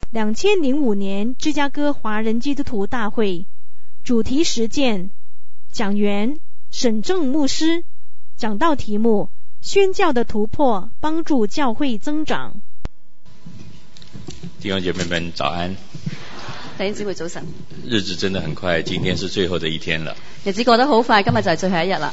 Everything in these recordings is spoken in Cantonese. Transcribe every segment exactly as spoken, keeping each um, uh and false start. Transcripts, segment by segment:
两千零五年芝加哥华人基督徒大会，主题实践，讲员沈正牧师，讲道题目：宣教的突破，帮助教会增长。 弟兄姐妹们早安。 弟兄姊妹早晨。 日子真的很快，今天是最後的一天了。 日子過得好快，今日就係最後一日啦。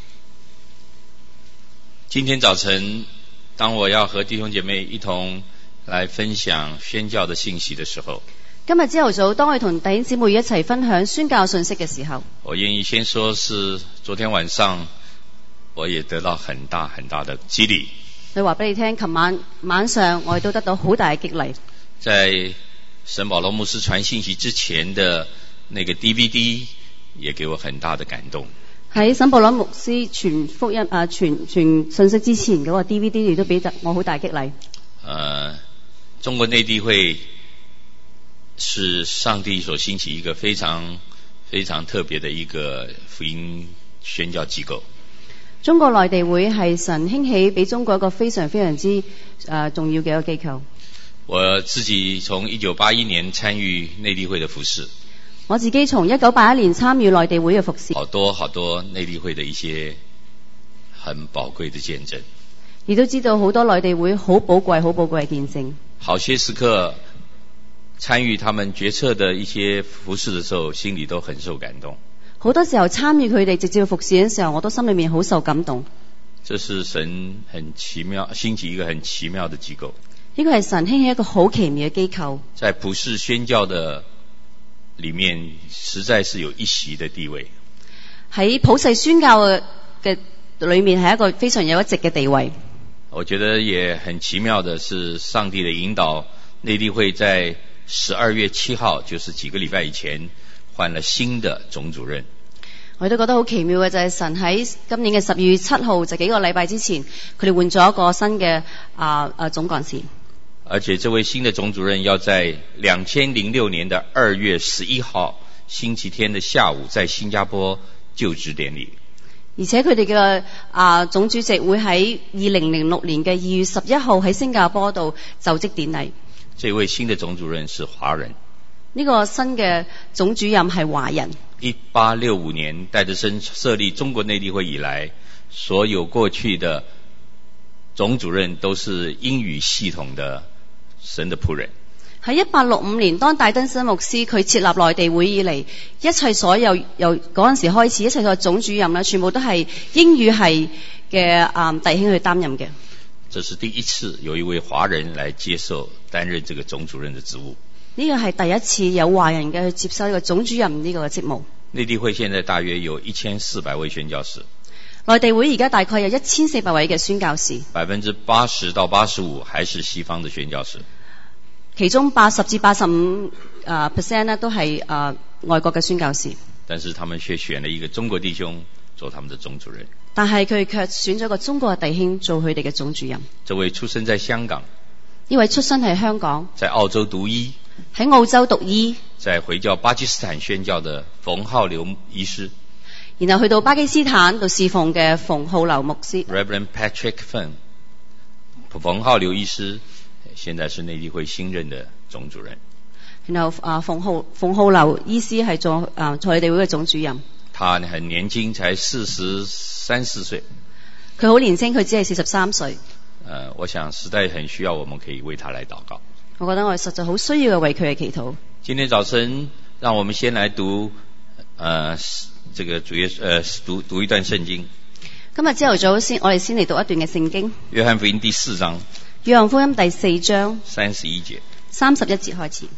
今天早晨，當我要和弟兄姐妹一同來分享宣教的信息的時候， 今日朝頭早，當我哋同弟兄姊妹一齊分享宣教信息嘅時候， 我願意先說是昨天晚上我也得到很大很大的激勵。 你話俾你聽，琴晚晚上我哋都得到好大嘅激勵。 在沈保羅牧師傳信息之前的那個 D V D 也給我很大的感動。 喺沈保羅牧師傳福音啊傳傳信息之前嗰個 D V D 亦都俾我好大激勵。 呃，中國內地會是上帝所興起一個非常非常特別的一個福音宣教機構。 中國內地會係神興起俾中國一個非常非常之、呃、重要嘅一個機構。 我自己從一九八一年參與內地會的服事。 我自己從一九八一年參與內地會嘅服事。 好多好多內地會的一些很寶貴的見證。 亦都知道好多內地會好寶貴好寶貴嘅見證。 好些時刻參與他們決策的一些服事的時候，心裡都很受感動。 好多時候參與佢哋直接服事嘅時候，我都心裡面好受感動。 這是神很奇妙興起一個很奇妙的機構。 呢個係神興起一個好奇妙嘅機構。 在普世宣教的裡面，實在是有一席的地位。 喺普世宣教嘅嘅裡面係一個非常有一席嘅地位。 我覺得也很奇妙的是，上帝的引導，內地會在十二月七號，就是幾個禮拜以前，換了新的總主任。 我都覺得好奇妙嘅就係神喺今年嘅十二月七號，就幾個禮拜之前，佢哋換咗一個新嘅啊啊總幹事。 而且這位新的總主任要在兩千零六年的二月十一號星期天的下午，在新加坡就職典禮。 而且佢哋嘅啊總主席會喺二零零六年嘅二月十一號喺新加坡度就職典禮。 這位新的總主任是華人。 呢個新嘅總主任係華人。 一八六五年戴德生設立中國內地會以來，所有過去的總主任都是英語系統的神的僕人。 喺一八六五年，當戴登森牧師佢設立內地會以嚟，一切所有由嗰陣時開始，一切所有總主任啦，全部都係英語系嘅啊弟兄去擔任嘅。 這是第一次有一位華人來接受擔任這個總主任的職務。 呢個係第一次有華人嘅去接受呢個總主任呢個職務。 內地會現在大約有一千四百位宣教士。 內地會而家大概有一千四百位嘅宣教士。 百分之八十到八十五還是西方的宣教士。 其中八十至八十五啊 percent 呢都係啊外國嘅宣教士。 但是他們卻選了一個中國弟兄做他們的總主任。 但係佢卻選咗個中國嘅弟兄做佢哋嘅總主任。 這位出生在香港。 呢位出生喺香港。 在澳洲讀醫。 喺澳洲讀醫。 在回教巴基斯坦宣教的馮浩流醫師。 然後去到巴基斯坦度侍奉嘅馮浩流牧師。 Reverend Patrick Feng， 馮浩流醫師現在是內地會新任的總主任。 然後啊，馮浩馮浩流醫師係做啊做內地會嘅總主任。 他很年輕，才四十三四歲。 佢好年輕，佢只係四十三歲。 呃，我想實在很需要，我們可以為他來禱告。 我覺得我哋實在好需要嘅為佢嘅祈禱。 今天早晨，讓我們先來讀，呃，這個主耶穌，呃，讀讀一段聖經。 今日朝頭早先，我哋先嚟讀一段嘅聖經。 約翰福音第四章。 約翰福音第四章。 三十一節。 三十一節開始。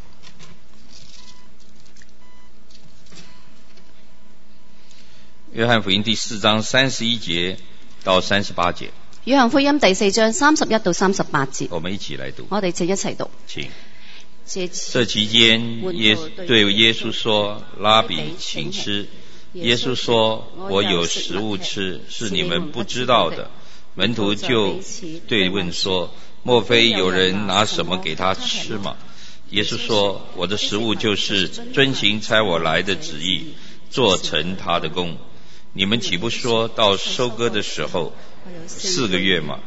約翰福音第四章三十一節到三十八節。 約翰福音第四章三十一到三十八節。 我們一起來讀。 我哋請一齊讀。 請。這期間，耶對耶穌說：拉比，請吃。耶穌說：我有食物吃，是你們不知道的。門徒就對問說：莫非有人拿什麼給他吃嗎？耶穌說：我的食物就是遵行差我來的旨意，做成他的工。你們豈不說到收割的時候四個月嗎？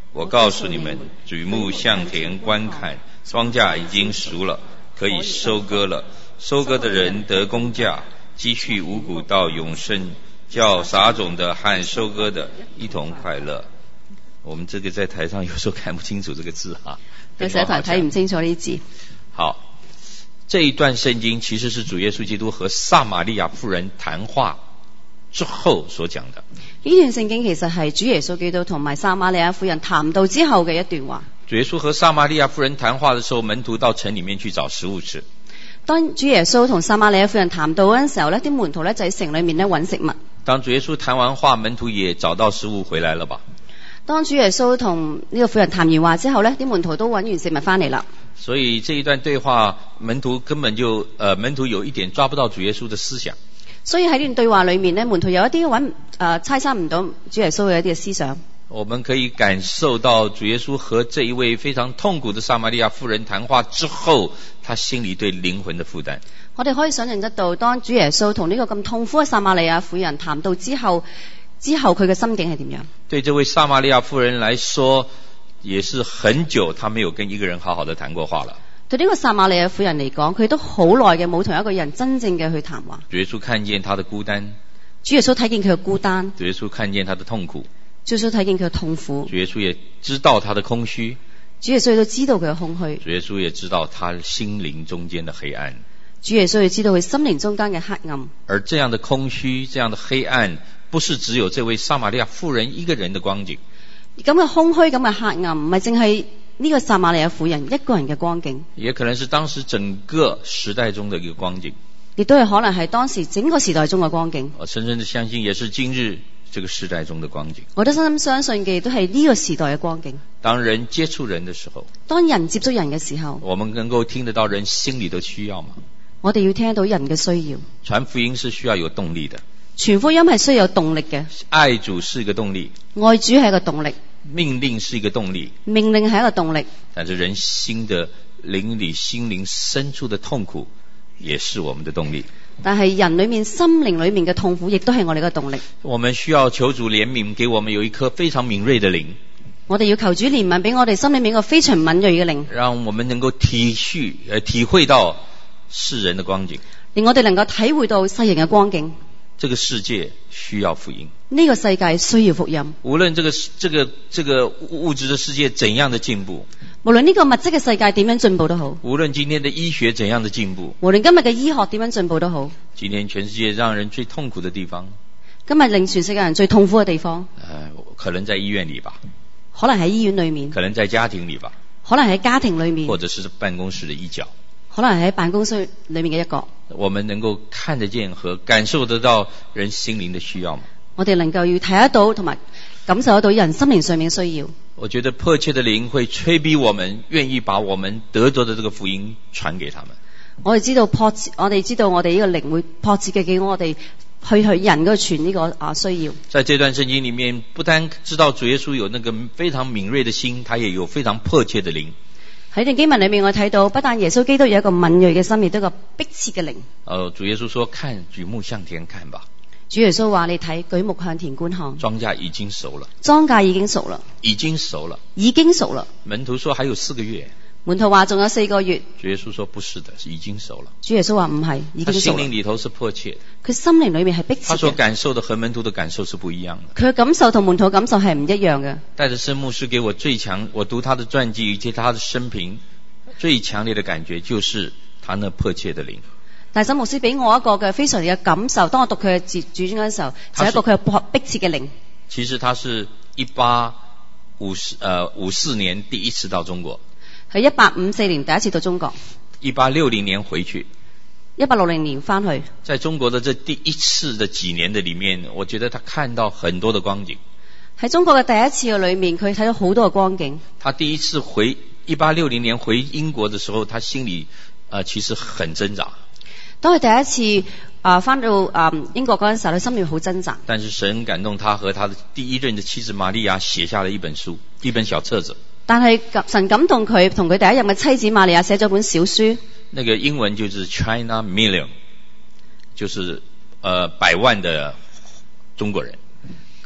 我告訴你們，舉目向田觀看，莊稼已經熟了，可以收割了。收割的人得工價，積蓄五穀到永生，叫撒種的和收割的一同快樂。我們這個在台上有時候看不清楚這個字哈， 有時台睇唔清楚呢字。 好，這一段聖經其實是主耶穌基督和撒瑪利亞婦人談話之後所講的。 呢段聖經其實係主耶穌基督同埋撒瑪利亞婦人談到之後嘅一段話。 主耶穌和撒瑪利亞婦人談話的時候，門徒到城裡面去找食物吃。 當主耶穌同撒瑪利亞婦人談到嗰陣時候呢，啲門徒呢就喺城裡面呢揾食物。 當主耶穌談完話，門徒也找到食物回來了吧？ 當主耶穌同呢個婦人談完話之後呢，啲門徒都揾完食物翻嚟啦。 所以這一段對話，門徒根本就，呃，門徒有一點抓不到主耶穌的思想。所以喺呢段對話裏面呢，門徒有一啲揾誒猜測唔到主耶穌嘅一啲嘅思想。我們可以感受到主耶穌和這一位非常痛苦的撒瑪利亞婦人談話之後，他心裡對靈魂的負擔。我哋可以想象得到，當主耶穌同呢個咁痛苦嘅撒瑪利亞婦人談到之後，之後佢嘅心境係點樣？對這位撒瑪利亞婦人來說，也是很久，他沒有跟一個人好好的談過話了。對呢個撒瑪利亞婦人嚟講，佢都好耐嘅冇同一個人真正嘅去談話。主耶穌看見他的孤單，主耶穌睇見佢嘅孤單，主耶穌看見他的痛苦，主耶穌睇見佢嘅痛苦，主耶穌也知道他的空虛，主耶穌都知道佢嘅空虛，主耶穌也知道他心靈中間的黑暗，主耶穌也知道佢心靈中間嘅黑暗。而這樣的空虛，這樣的黑暗，不是只有這位撒瑪利亞婦人一個人的光景。咁嘅空虛，咁嘅黑暗，唔係淨係呢個撒瑪利亞婦人一個人嘅光景，也可能是當時整個時代中的一個光景，亦都係可能係當時整個時代中嘅光景。我深深的相信，也是今日這個時代中的光景。我都深深相信嘅都係呢個時代嘅光景。當人接觸人的時候，當人接觸人嘅時候，我們能夠聽得到人心裏的需要嗎？我哋要聽得到人嘅需要。傳福音是需要有動力的，傳福音係需要有動力嘅。愛主是一個動力，愛主係一個動力。命令是一個動力，命令係一個動力，但是人心的靈裏心靈深處的痛苦也是我們的動力。但係人裏面心靈裏面嘅痛苦亦都係我哋嘅動力。我們需要求主憐憫，給我們有一顆非常敏銳的靈。我哋要求主憐憫，俾我哋心裏面一個非常敏銳嘅靈，讓我們能夠體恤呃體會到世人的光景，令我哋能夠體會到世人嘅光景。這個世界需要福音，呢個世界需要福音。無論這個這個這個物質的世界怎樣的進步，無論呢個物質嘅世界點樣進步都好，無論今天的醫學怎樣的進步，無論今日嘅醫學點樣進步都好，今天全世界讓人最痛苦的地方，今日令全世界人最痛苦嘅地方，呃，可能在醫院裏吧，可能喺醫院裏面，可能在家庭裏吧，可能喺家庭裏面，或者是辦公室的一角，可能喺辦公室裏面嘅一角。我們能夠看得見和感受得到人心靈的需要嗎？我哋能夠要睇得到同埋感受得到人心靈上面嘅需要。我覺得迫切的靈會催逼我們，願意把我們得着的這個福音傳給他們。我哋知道迫切，我哋知道我哋呢個靈會迫切嘅叫我哋去去人嗰度傳呢個啊需要。在這段聖經裡面，不單知道主耶穌有那個非常敏銳的心，他也有非常迫切的靈。喺段經文裏面，我睇到不但耶穌基督有一個敏銳嘅心，亦都有一個迫切嘅靈。呃，主耶穌說：看，舉目向田看吧。主耶穌話：你睇，舉目向田觀看。莊稼已經熟了。莊稼已經熟了。已經熟了。已經熟了。門徒說：還有四個月。門徒話：仲有四個月。主耶穌說：不是的，已經熟了。主耶穌話：唔係，已經熟了。他心靈裏頭是迫切。佢心靈裏面係迫切。他所感受的和門徒的感受是不一樣的。佢嘅感受同門徒嘅感受係唔一樣嘅。戴德生牧師給我最強，我讀他的傳記以及他的生平，最強烈的感覺就是他那迫切的靈。戴德生牧師俾我一個嘅非常嘅感受，當我讀佢嘅自傳嗰陣時候，就係、是、一個佢嘅迫切嘅靈。其實他是一八五四呃五四年第一次到中國。喺一八五四年第一次到中國，一八六零年回去，一八六零年翻去。在中國的這第一次的幾年的裡面，我覺得他看到很多的光景。喺中國嘅第一次嘅裡面，佢睇到好多嘅光景。他第一次回一八六零年回英國的時候，他心裡呃其實很掙扎。當佢第一次啊翻、呃、到啊、呃、英國嗰陣時候，佢心裡好掙扎。但是神感動他和他的第一任的妻子瑪利亞寫下了一本書，一本小冊子。但係神感動佢，同佢第一任嘅妻子瑪利亞寫咗本小書。那個英文就是 China Million， 就是呃百萬的中國人。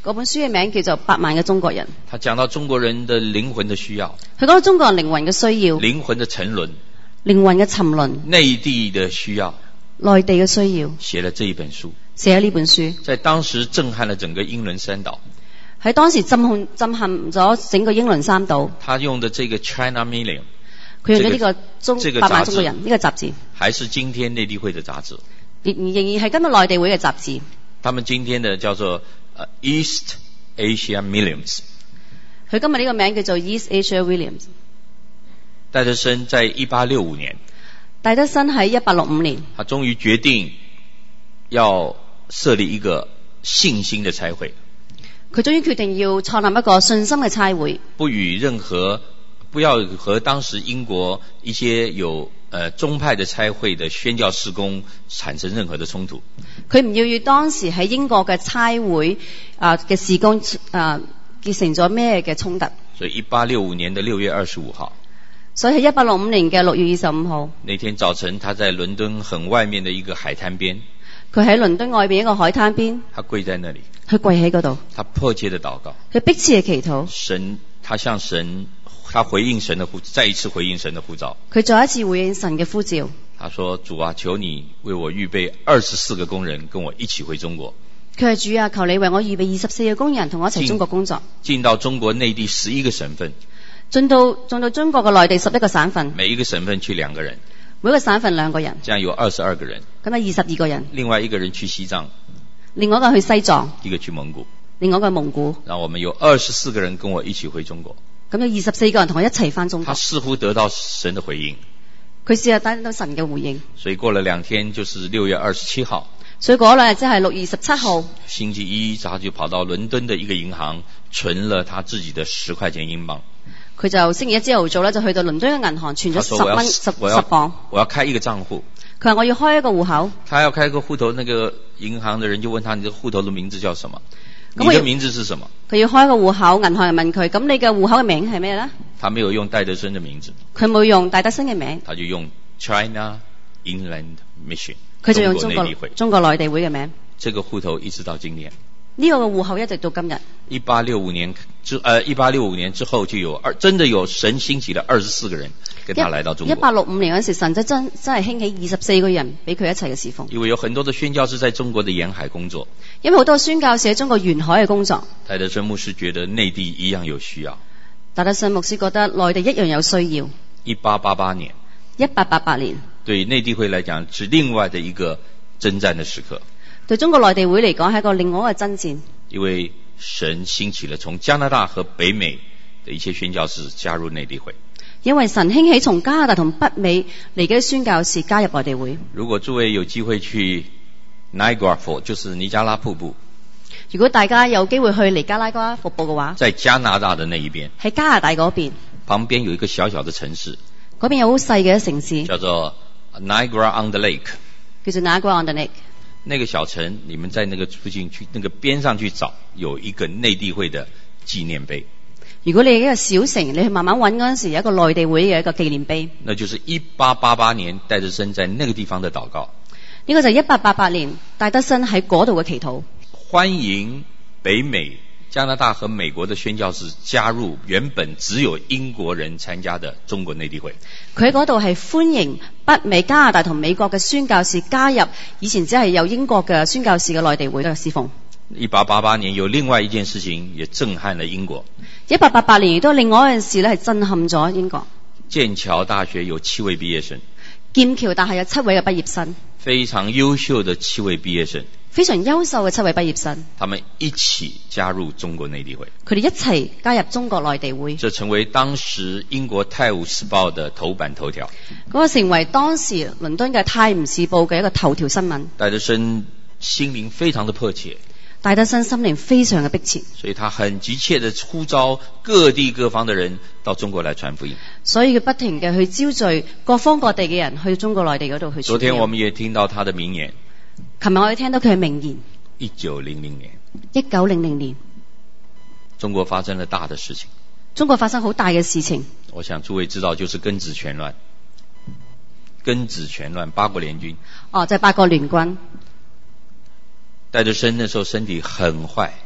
嗰本書嘅名叫做《百萬嘅中國人》。 他講到中國人的靈魂的需要， 佢講到中國人靈魂嘅需要， 靈魂的沉淪， 靈魂嘅沉淪， 內地的需要， 內地嘅需要， 寫了這一本書， 寫咗呢本書， 在當時震撼了整個英倫三島。 喺當時震撼震撼咗整個英倫三島。 他用的這個 China Million， 佢用咗呢個中這個百萬中國人呢、這個雜誌， 還是今天內地會的雜誌， 仍仍然係今日內地會嘅雜誌。 他們今天的叫做、uh, East Asia Millions。 佢今日呢個名叫做 East Asia Williams。 戴德生在一八六五年， 戴德生喺一八六五年， 他終於決定要設立一個信心的差會。 佢終於決定要創立一個信心嘅差會， 不與任何，不要和當時英國一些有呃宗派的差會的宣教事工產生任何的衝突。 佢唔要與當時喺英國嘅差會啊嘅事工啊結成咗咩嘅衝突。 所以一八六五年的六月二十五號， 所以喺一八六五年嘅六月二十五號， 那天早晨，他在倫敦很外面的一個海灘邊， 佢喺倫敦外邊一個海灘邊， 他跪在那裡， 佢跪喺嗰度， 他迫切的禱告， 佢迫切嘅祈禱， 神，他向神，他回應神的呼，再一次回應神的呼召， 佢再一次回應神嘅呼召。 他說：主啊，求你為我預備二十四個工人，跟我一起回中國。 佢係主啊，求你為我預備二十四個工人同我一齊中國工作， 進到中國內地十一個省份， 進到進到中國嘅內地十一個省份， 每一個省份去兩個人， 每一個省份兩個人， 這樣有二十二個人， 咁啊二十二個人， 另外一個人去西藏， 另外一個去西藏， 一個去蒙古， 另外一個蒙古， 然後我們有二十四個人跟我一起回中國。 咁有二十四個人同我一齊返中國。 他似乎得到神的回應， 佢試下得到神嘅回應。 所以過了兩天，就是六月二十七號。 所以嗰兩日即係六月十七號， 星期一，他就跑到倫敦的一個銀行存了他自己的十塊錢英鎊。 佢就星期一朝頭早咧，就去到倫敦嘅銀行存咗十蚊十十鎊。 我要開一個賬戶。 佢話我要開一個戶口。 他要開一個戶頭，那個銀行的人就問他：你這個戶頭的名字叫什麼？你的名字是什麼？佢要開一個戶口，銀行人問佢：咁你嘅戶口嘅名係咩咧？ 他沒有用戴德生的名字。 佢冇用戴德生嘅名。 他就用 China Inland Mission。 佢就用中國中國內地會嘅名。 這個戶頭一直到今年。 呢、這個戶口一直到今日。 一八六五年之呃一八六五年之後就有二真的有神興起了二十四個人跟他來到中國。 一八六五年嗰時，神真真真係興起二十四個人俾佢一齊嘅侍奉。 因為有很多的宣教士在中國的沿海工作。 因為好多宣教士喺中國沿海嘅工作。 戴德生牧師覺得內地一樣有需要。 戴德生牧師覺得內地一樣有需要。 一八八八年。 一八八八年。 對內地會來講是另外的一個征戰的時刻。 對中國內地會嚟講係一個另外一個征戰。 因為神興起了從加拿大和北美的一些宣教士加入內地會。 因為神興起從加拿大同北美嚟嘅宣教士加入內地會。 如果諸位有機會去 Niagara Falls， 就是尼加拉瀑布。 如果大家有機會去尼加拉瓜瀑布嘅話， 在加拿大的那一邊， 喺加拿大嗰邊， 旁邊有一個小小的城市， 嗰邊有好細嘅城市， 叫做 Niagara on the Lake， 叫做 Niagara on the Lake。 那個小城，你們在那個附近去，那個邊上去找，有一個內地會的紀念碑。 如果你一個小城，你去慢慢揾嗰陣時，有一個內地會嘅一個紀念碑。 那就是一八八八年戴德生在那個地方的禱告。 呢個就係一八八八年戴德生喺嗰度嘅祈禱。 歡迎北美、加拿大和美國的宣教士加入原本只有英國人參加的中國內地會。 佢喺嗰度係歡迎北美、加拿大同美國嘅宣教士加入以前只係有英國嘅宣教士嘅內地會嘅侍奉。 一八八八年有另外一件事情也震撼了英國。一八八八年亦都另外一件事咧，係震撼咗英國。 劍橋大學有七位畢業生。 劍橋大學有七位嘅畢業生。 非常優秀的七位畢業生。 非常優秀嘅七位畢業生， 他們一起加入中國內地會。 佢哋一齊加入中國內地會。 這成為當時英國《泰晤士報》的頭版頭條。 嗰個成為當時倫敦嘅《泰晤士報》嘅一個頭條新聞。 戴德生心靈非常的迫切。 戴德生心靈非常嘅迫切， 所以他很急切地呼召各地各方的人到中國來傳福音。 所以佢不停嘅去招聚各方各地嘅人去中國內地嗰度去傳福音。 昨天我們也聽到他的名言。 琴日我哋聽到佢嘅名言。 一九零零年。 一九零零年。 中國發生了大的事情。 中國發生好大嘅事情。 我想諸位知道，就是庚子拳亂。庚子拳亂，八國聯軍。哦， 就係八國聯軍。 戴德生那時候身體很壞。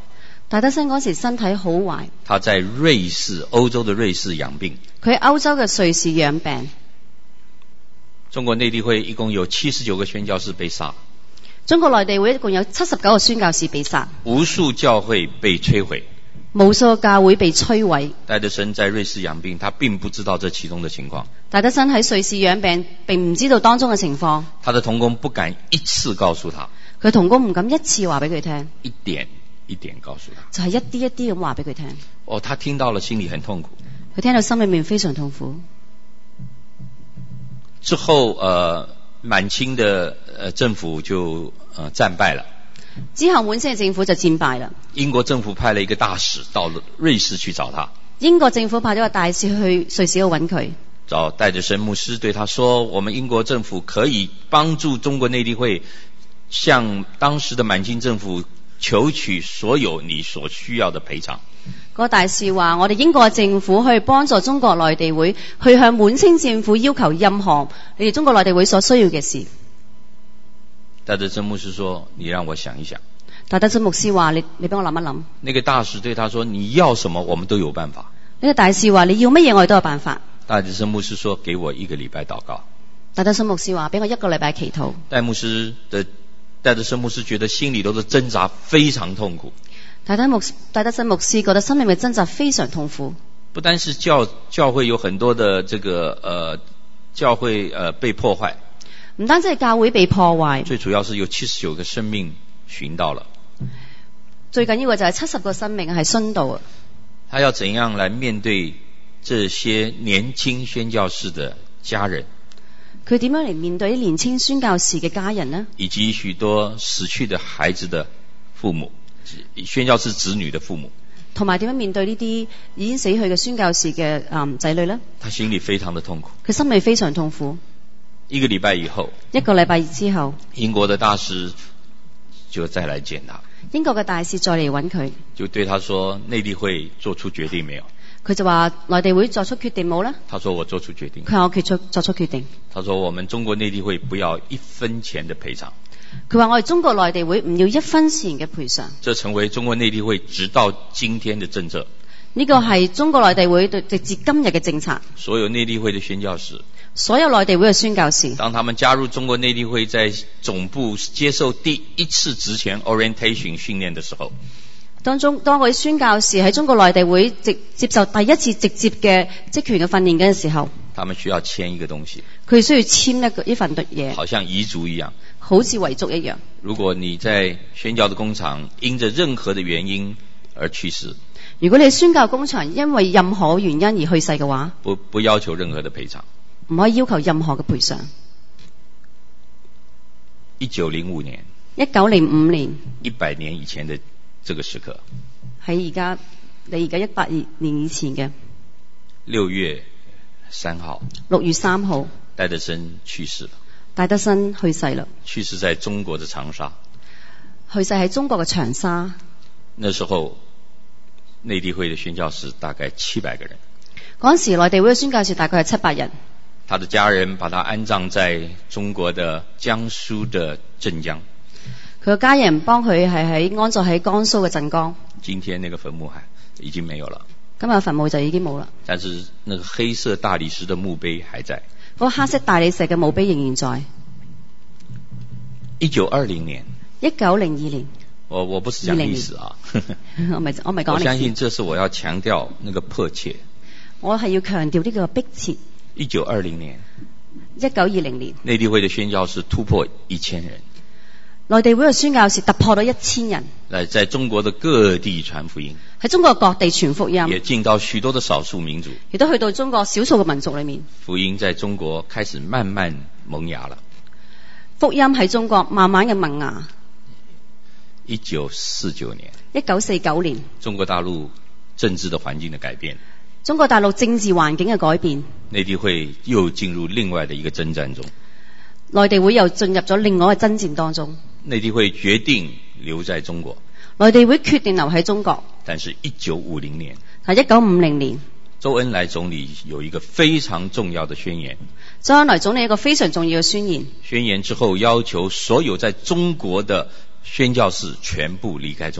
戴德生嗰時身體好壞， 他在瑞士，歐洲的瑞士養病。 佢喺歐洲嘅瑞士養病。 中國內地會一共有七十九個宣教士被殺。 中國內地會一共有七十九個宣教士被殺。 無數教會被摧毀。 無數教會被摧毀。 戴德生在瑞士養病，他並不知道這其中的情況。 戴德生喺瑞士養病，並唔知道當中嘅情況。 他的同工不敢一次告訴他。 佢同工唔敢一次話俾佢聽。 一點一點告訴他。 就係一啲一啲咁話俾佢聽。 哦，他聽到了，心裡很痛苦。 佢聽到心裏面非常痛苦。 之後，呃，滿清的呃政府就呃戰敗了。 之後滿清嘅政府就戰敗啦。 英國政府派了一個大使到瑞士去找他。 英國政府派咗個大使去瑞士去揾佢。 找戴德生牧師對他說：我們英國政府可以幫助中國內地會向當時的滿清政府求取所有你所需要的賠償。 個大使話：我哋英國政府去幫助中國內地會去向滿清政府要求任何你哋中國內地會所需要嘅事。 戴德生牧師說：你讓我想一想。 戴德生牧師話：你你俾我諗一諗。 那個大使對他說：你要什麼我們都有辦法。 呢個大使話：你要乜嘢我哋都有辦法。 戴德生牧師說：給我一個禮拜禱告。 戴德生牧師話：俾我一個禮拜祈禱。 戴牧師的戴德生牧師覺得心裡都是掙扎，非常痛苦。 戴德牧戴德生牧師覺得生命嘅掙扎非常痛苦。 不單是教教會有很多的這個呃教會呃被破壞， 唔單止係教會被破壞， 最主要是有七十九個生命尋到了。 最緊要嘅就係七十個生命係殉道啊！ 他要怎樣來面對這些年輕宣教士的家人？ 佢點樣嚟面對啲年輕宣教士嘅家人呢？ 以及許多死去的孩子的父母，宣教士子女的父母， 同埋點樣面對呢啲已經死去嘅宣教士嘅嗯仔女呢？ 他心裡非常的痛苦， 佢心裡非常痛苦。 一個禮拜以後， 一個禮拜之後， 英國的大使就再來見他。 英國嘅大使再嚟揾佢， 就對他說：內地會做出決定沒有？ 佢就話：內地會作出決定冇呢？ 他說：我做出決定。 佢話：我決出作出決定。 他說：我們中國內地會不要一分錢的賠償。 佢話：我哋中國內地會唔要一分錢嘅賠償。 這成為中國內地會直到今天的政策。 呢個係中國內地會對直至今日嘅政策。 所有內地會的宣教士， 所有內地會嘅宣教士， 當他們加入中國內地會，在總部接受第一次職前 orientation 訓練的時候， 當中當嗰啲宣教士喺中國內地會直接受第一次直接嘅職權嘅訓練嘅時候， 他們需要簽一個東西， 佢需要簽一個一份嘢， 好像遺囑一樣， 好似遺囑一樣。 如果你在宣教的工廠因着任何的原因而去世， 如果你宣教工場因為任何原因而去世嘅話， 不不要求任何的賠償， 唔可以要求任何嘅賠償。 一九零五年， 一九零五年， 一百年以前的這個時刻， 喺而家你而家一百年以前嘅六月三號， 六月三號， 戴德生去世了。 戴德生去世啦， 去世在中國的長沙， 去世喺中國嘅長沙。 那時候內地會的宣教士大概七百個人， 嗰陣時內地會嘅宣教士大概係七百人。 他的家人把他安葬在中國的江蘇的鎮江， 佢嘅家人幫佢係喺安葬喺江蘇嘅鎮江。 今天那個墳墓還已經沒有了， 今日墳墓就已經冇啦， 但是那個黑色大理石的墓碑還在。 嗰個黑色大理石嘅墓碑仍然在。 一九二零年， 一九零二年， 我我不是講歷史啊， 我咪我咪講歷史。 我相信這是我要強調那個迫切。 我係要強調呢個迫切。 一九二零年， 一九二零年， 內地會的宣教士突破一千人， 內地會嘅宣教士突破到一千人， 來在中國的各地傳福音， 喺中國各地傳福音， 也進到許多的少數民族， 亦都去到中國少數嘅民族裏面。 福音在中國開始慢慢萌芽了。 福音喺中國慢慢嘅萌芽。 一九四九年， 一九四九年， 中國大陸政治的環境的改變， 中國大陸政治環境嘅改變， 內地會又進入另外的一個征戰中， 內地會又進入咗另外一個征戰當中。 內地會決定留在中國， 內地會決定留喺中國。 但是一九五零年， 係一九五零年， 周恩來總理有一個非常重要的宣言。 周恩來總理一個非常重要嘅宣言。 宣言之後要求所有在中國的宣教士全部離開中國。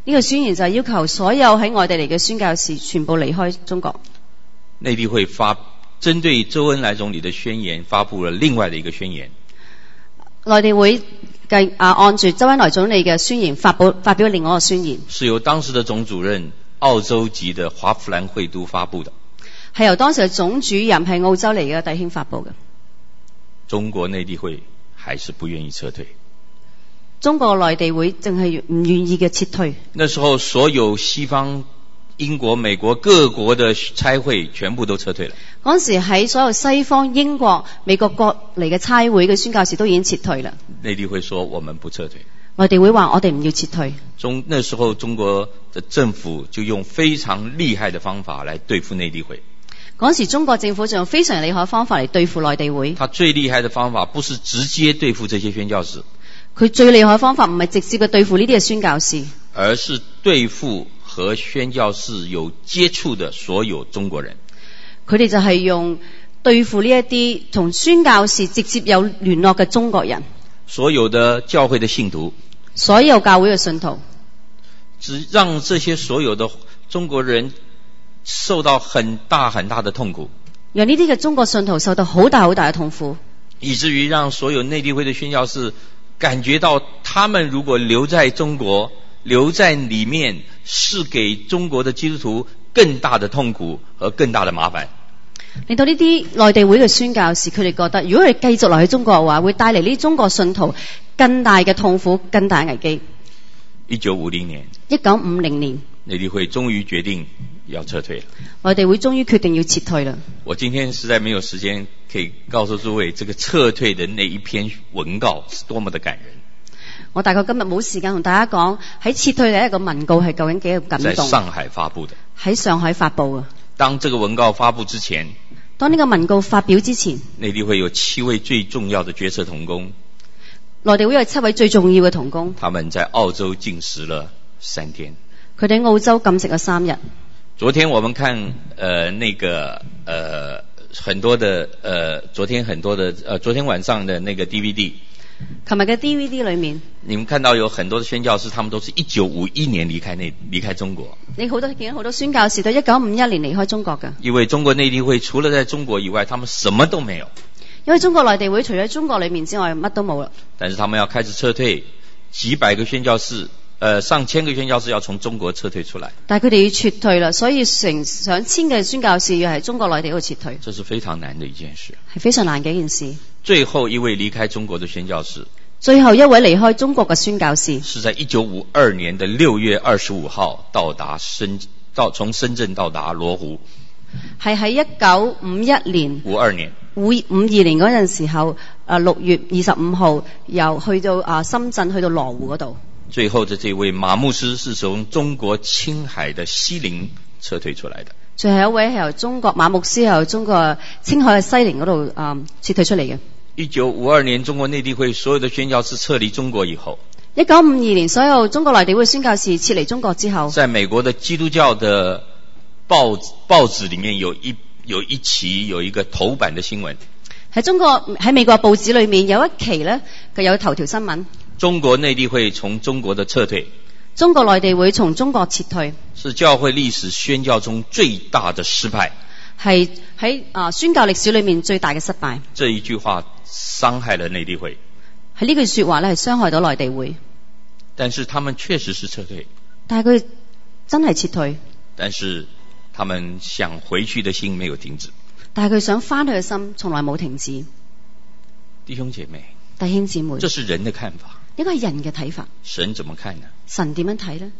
呢個宣言就係要求所有喺外地嚟嘅宣教士全部離開中國。 內地會發針對周恩來總理的宣言發布了另外的一個宣言。 內地會繼啊按住周恩來總理嘅宣言發布發表另外一個宣言， 是由當時的總主任澳洲籍的華富蘭會督發布的， 係由當時嘅總主任係澳洲嚟嘅弟兄發布嘅。 中國內地會還是不願意撤退。 中國內地會淨係唔願意嘅撤退。 那時候所有西方英國、美國各國的差會全部都撤退了。 嗰時喺所有西方、英國、美國國嚟嘅差會嘅宣教士都已經撤退啦。 內地會說我們不撤退。 內地會話我哋唔要撤退。 中那時候中國的政府就用非常厲害的方法來對付內地會。 嗰時中國政府就用非常厲害嘅方法嚟對付內地會。 他最厲害的方法不是直接對付這些宣教士， 佢最厲害嘅方法唔係直接嘅對付呢啲嘅宣教士， 而是對付和宣教士有接觸的所有中國人。 佢哋就係用對付呢一啲同宣教士直接有聯絡嘅中國人， 所有的教會的信徒， 所有教會嘅信徒， 只讓這些所有的中國人受到很大很大的痛苦， 讓呢啲嘅中國信徒受到好大好大嘅痛苦， 以至於讓所有內地會的宣教士感覺到，他們如果留在中國，留在裏面，是給中國的基督徒更大的痛苦和更大的麻煩。 令到呢啲內地會嘅宣教士，佢哋覺得如果佢哋繼續留喺中國嘅話，會帶嚟呢啲中國信徒更大嘅痛苦、更大嘅危機。 一九五零年， 一九五零年， 內地會終於決定要撤退了。 內地會終於決定要撤退啦。 我今天實在沒有時間可以告訴諸位，這個撤退的那一篇文告是多麼的感人。 我大概今日冇時間同大家講喺撤退嘅一個文告係究竟幾咁感動。 在上海發布的。 喺上海發布嘅。 當這個文告發布之前， 當呢個文告發表之前， 內地會有七位最重要的決策同工。 內地會有七位最重要嘅同工。 他們在澳洲禁食了三天。 佢哋喺澳洲禁食咗三日。 昨天我們看，呃，那個，呃，很多的，呃，昨天很多的，呃，昨天晚上的那個 D V D。 琴日嘅 D V D 裏面， 你們看到有很多的宣教士，他們都是一九五一年離開內離開中國。 你好多見到好多宣教士都一九五一年離開中國㗎。 因為中國內地會除了在中國以外，他們什麼都沒有。 因為中國內地會除咗中國裏面之外，乜都冇啦。 但是他們要開始撤退，幾百個宣教士，呃，上千個宣教士要從中國撤退出來。 但係佢哋要撤退啦，所以成上千嘅宣教士要喺中國內地嗰度撤退。 這是非常難的一件事。 係非常難嘅一件事。 最後一位離開中國的宣教士， 最後一位離開中國嘅宣教士， 是在一九五二年的六月二十五號到達深到從深圳到達羅湖。 係喺一九五一年五二年五五二年嗰陣時候，誒六月二十五號由去到啊深圳去到羅湖嗰度。 最後的這位馬牧師是從中國青海的西寧撤退出來的。 最後一位係由中國馬牧師由中國青海嘅西寧嗰度啊撤退出嚟嘅。 一九五二年，中國內地會所有的宣教士撤離中國以後， 一九五二年所有中國內地會宣教士撤離中國之後， 在美國的基督教的報報紙裡面有一有一期有一個頭版的新聞。 喺中國喺美國報紙裡面有一期呢，佢有頭條新聞。 中國內地會從中國的撤退， 中國內地會從中國撤退， 是教會歷史宣教中最大的失敗， 係喺啊宣教歷史裡面最大嘅失敗。 這一句話傷害了內地會， 喺呢句說話咧係傷害到內地會。 但是他們確實是撤退， 但係佢真係撤退， 但是他們想回去的心沒有停止， 但係佢想翻去嘅心從來冇停止。 弟兄姐妹， 弟兄姊妹， 這是人的看法。 呢個係人嘅睇法。 神怎麼看呢？ 神點樣睇呢？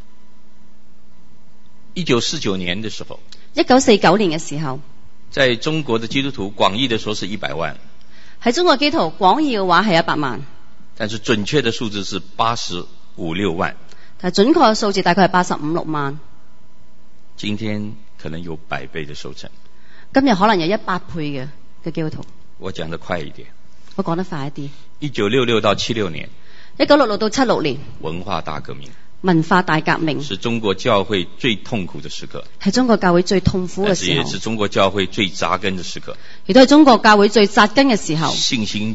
一九四九年的時候， 一九四九年嘅時候， 在中國的基督徒廣義的說是一百萬， 喺中國基督徒廣義嘅話係一百萬， 但是準確的數字是八十五六萬， 但係準確嘅數字大概係八十五六萬。 今天可能有百倍的收成， 今日可能有一百倍嘅嘅基督徒。 我講得快一點， 我講得快一啲。 一九六六到七六年， 一九六六到七六年， 文化大革命， 文化大革命是中國教會最痛苦的時刻， 係中國教會最痛苦嘅時候， 也是中國教會最扎根的時刻， 亦都係中國教會最扎根嘅時候。 信心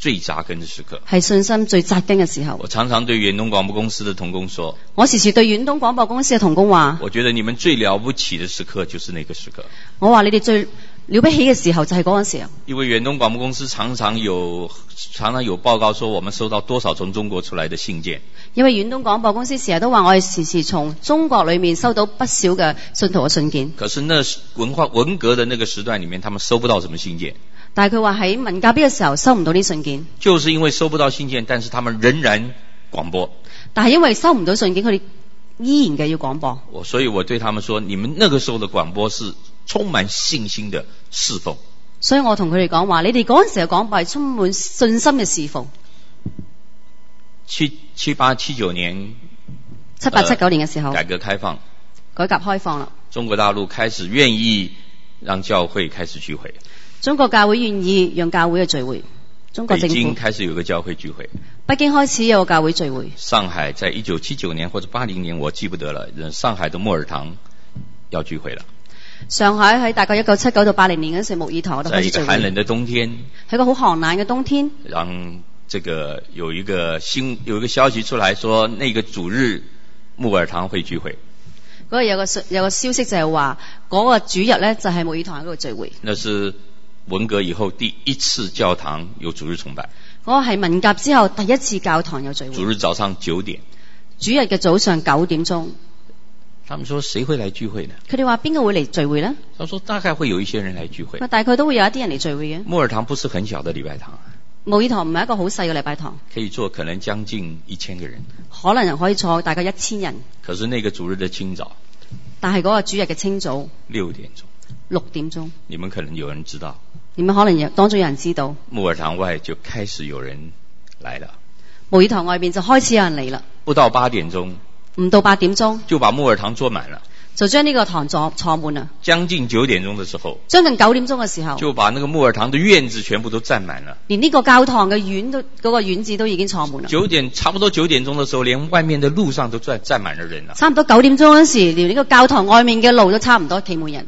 最扎根的時刻， 係信心最扎根嘅時候。 我常常對遠東廣播公司的同工說， 我時時對遠東廣播公司嘅同工話， 我覺得你們最了不起的時刻就是那個時刻。 我話你哋最了不起嘅時候就係嗰陣時候。 因為遠東廣播公司常常有常常有報告說，我們收到多少從中國出來的信件。 因為遠東廣播公司成日都話，我哋時時從中國裏面收到不少嘅信徒嘅信件。 可是那文化文革的那個時段裏面，他們收不到什麼信件。 但係佢話喺文革嘅時候收唔到啲信件， 就是因為收不到信件，但是他們仍然廣播。 但係因為收唔到信件，佢哋依然嘅要廣播。 我所以我對他們說，你們那個時候的廣播是充滿信心的侍奉。 所以我同佢哋講話，你哋嗰陣時嘅廣播係充滿信心嘅侍奉。 七七八七九年， 七八七九年嘅時候， 改革開放， 改革開放啦。 中國大陸開始願意讓教會開始聚會。 中國教會願意讓教會嘅聚會。中國政府北京開始有個教會聚會。 北京開始有個教會聚會。 上海在一九七九年或者八零年，我記不得了。上海的木爾堂要聚會了。 上海喺大概一九七九到八零年嗰時，木爾堂都開始聚會。 在一個寒冷的冬天， 喺個好寒冷嘅冬天， 讓這個有一個新有一個消息出來說，那個主日木爾堂會聚會。 嗰日有個有個消息就係話，嗰個主日咧就係木爾堂嗰個聚會。 那是文革以後第一次教堂有主日崇拜。 嗰個係文革之後第一次教堂有聚會。 主日早上九點。 主日嘅早上九點鐘。 他們說誰會來聚會呢？ 佢哋話邊個會嚟聚會呢？ 他說大概會有一些人來聚會。 大概都會有一啲人嚟聚會嘅。 木爾堂不是很小的禮拜堂。 木爾堂唔係一個好細嘅禮拜堂。 可以坐可能將近一千個人。 可能可以坐大概一千人。 可是那個主日的清早。 但係嗰個主日嘅清早。 六點鐘。 六點鐘。 你們可能有人知道。 你們可能有當中有人知道。 木爾堂外就開始有人來了。 木爾堂外面就開始有人嚟啦。 不到八點鐘。 唔到八點鐘。 就把木爾堂坐滿了。 就將呢個堂坐坐滿啦。 將近九點鐘的時候。 將近九點鐘嘅時候。 就把那個木爾堂的院子全部都佔滿了。 連呢個教堂嘅院都嗰、那個院子都已經坐滿啦。 九點差不多九點鐘的時候，連外面的路上都佔佔滿了人啦。 差唔多九點鐘嗰時，連呢個教堂外面嘅路都差唔多企滿人。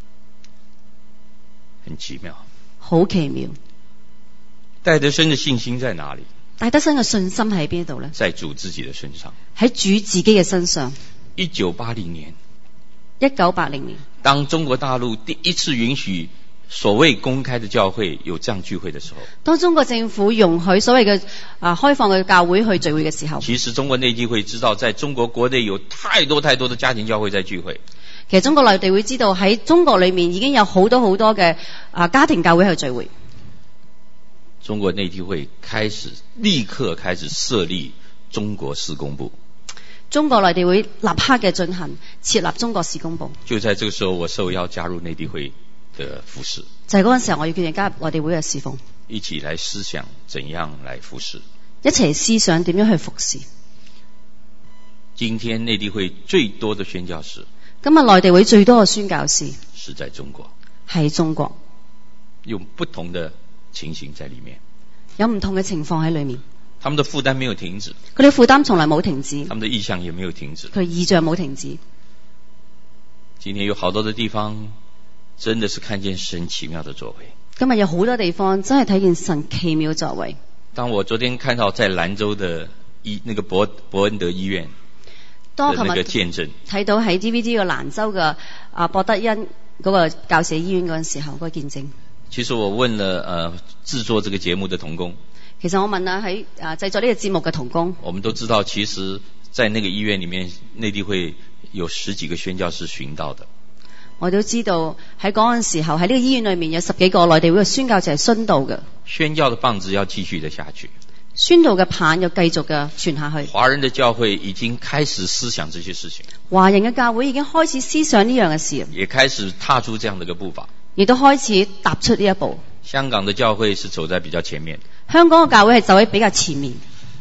很奇妙。 好奇妙。 戴德生的信心在哪裏？ 戴德生嘅信心喺邊度呢？ 在主自己的身上。 喺主自己嘅身上。 一九八零年。 一九八零年。 當中國大陸第一次允許所謂公開的教會有這樣聚會的時候， 當中國政府容許所謂嘅啊開放嘅教會去聚會嘅時候， 其實中國內地會知道，在中國國內有太多太多的家庭教會在聚會。 其實中國內地會知道喺中國裏面已經有好多好多嘅啊家庭教會去聚會。 中國內地會開始立刻開始設立中國事工部。 中國內地會立刻嘅進行設立中國事工部。 就在這個時候，我受邀加入內地會的服侍。 就係嗰陣時候，我要決定加入內地會嘅侍奉。 一起來思想怎樣來服侍。 一齊思想點樣去服侍。 今天內地會最多的宣教士。 今日內地會最多嘅宣教士。 是在中國。 喺中國。 有不同的情形在裏面。 有唔同嘅情況喺裏面。 他們的負擔沒有停止。 佢哋負擔從來冇停止。 他們的意向也沒有停止。 佢意象冇停止。 今天有好多的地方，真的是看見神奇妙的作為。 今日有好多地方真係睇見神奇妙作為。 當我昨天看到在蘭州的醫那個伯伯恩德醫院的那個見證， 睇到喺 D V D 個蘭州嘅啊博德恩嗰個教社醫院嗰陣時候嗰個見證。 其實我問了呃製作這個節目的同工。 其實我問下喺啊製作呢個節目嘅同工。 我們都知道，其實在那個醫院裏面，內地會有十幾個宣教士殉道的。 我都知道喺嗰陣時候喺呢個醫院裏面有十幾個內地會嘅宣教士係殉道嘅。 宣教的棒子要繼續的下去。 宣道嘅棒要繼續嘅傳下去。 華人的教會已經開始思想這些事情。 華人嘅教會已經開始思想呢樣嘅事。 也開始踏出這樣的一個步伐。 亦都開始踏出呢一步。 香港的教會是走在比較前面。 香港嘅教會係走喺比較前面。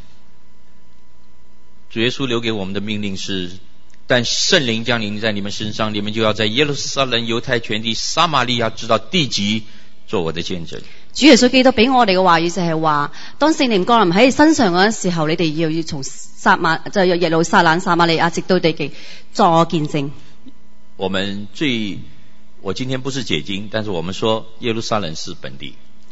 主耶穌留給我們的命令是：但聖靈降臨在你們身上，你們就要在耶路撒冷、猶太全地、撒瑪利亞直到地極做我的見證。 主耶穌基督俾我哋嘅話語就係話，當聖靈降臨喺你身上嗰陣時候，你哋要要從撒瑪就耶路撒冷、撒瑪利亞直到地極作我見證。 我們最我今天不是解經，但是我們說耶路撒冷是本地。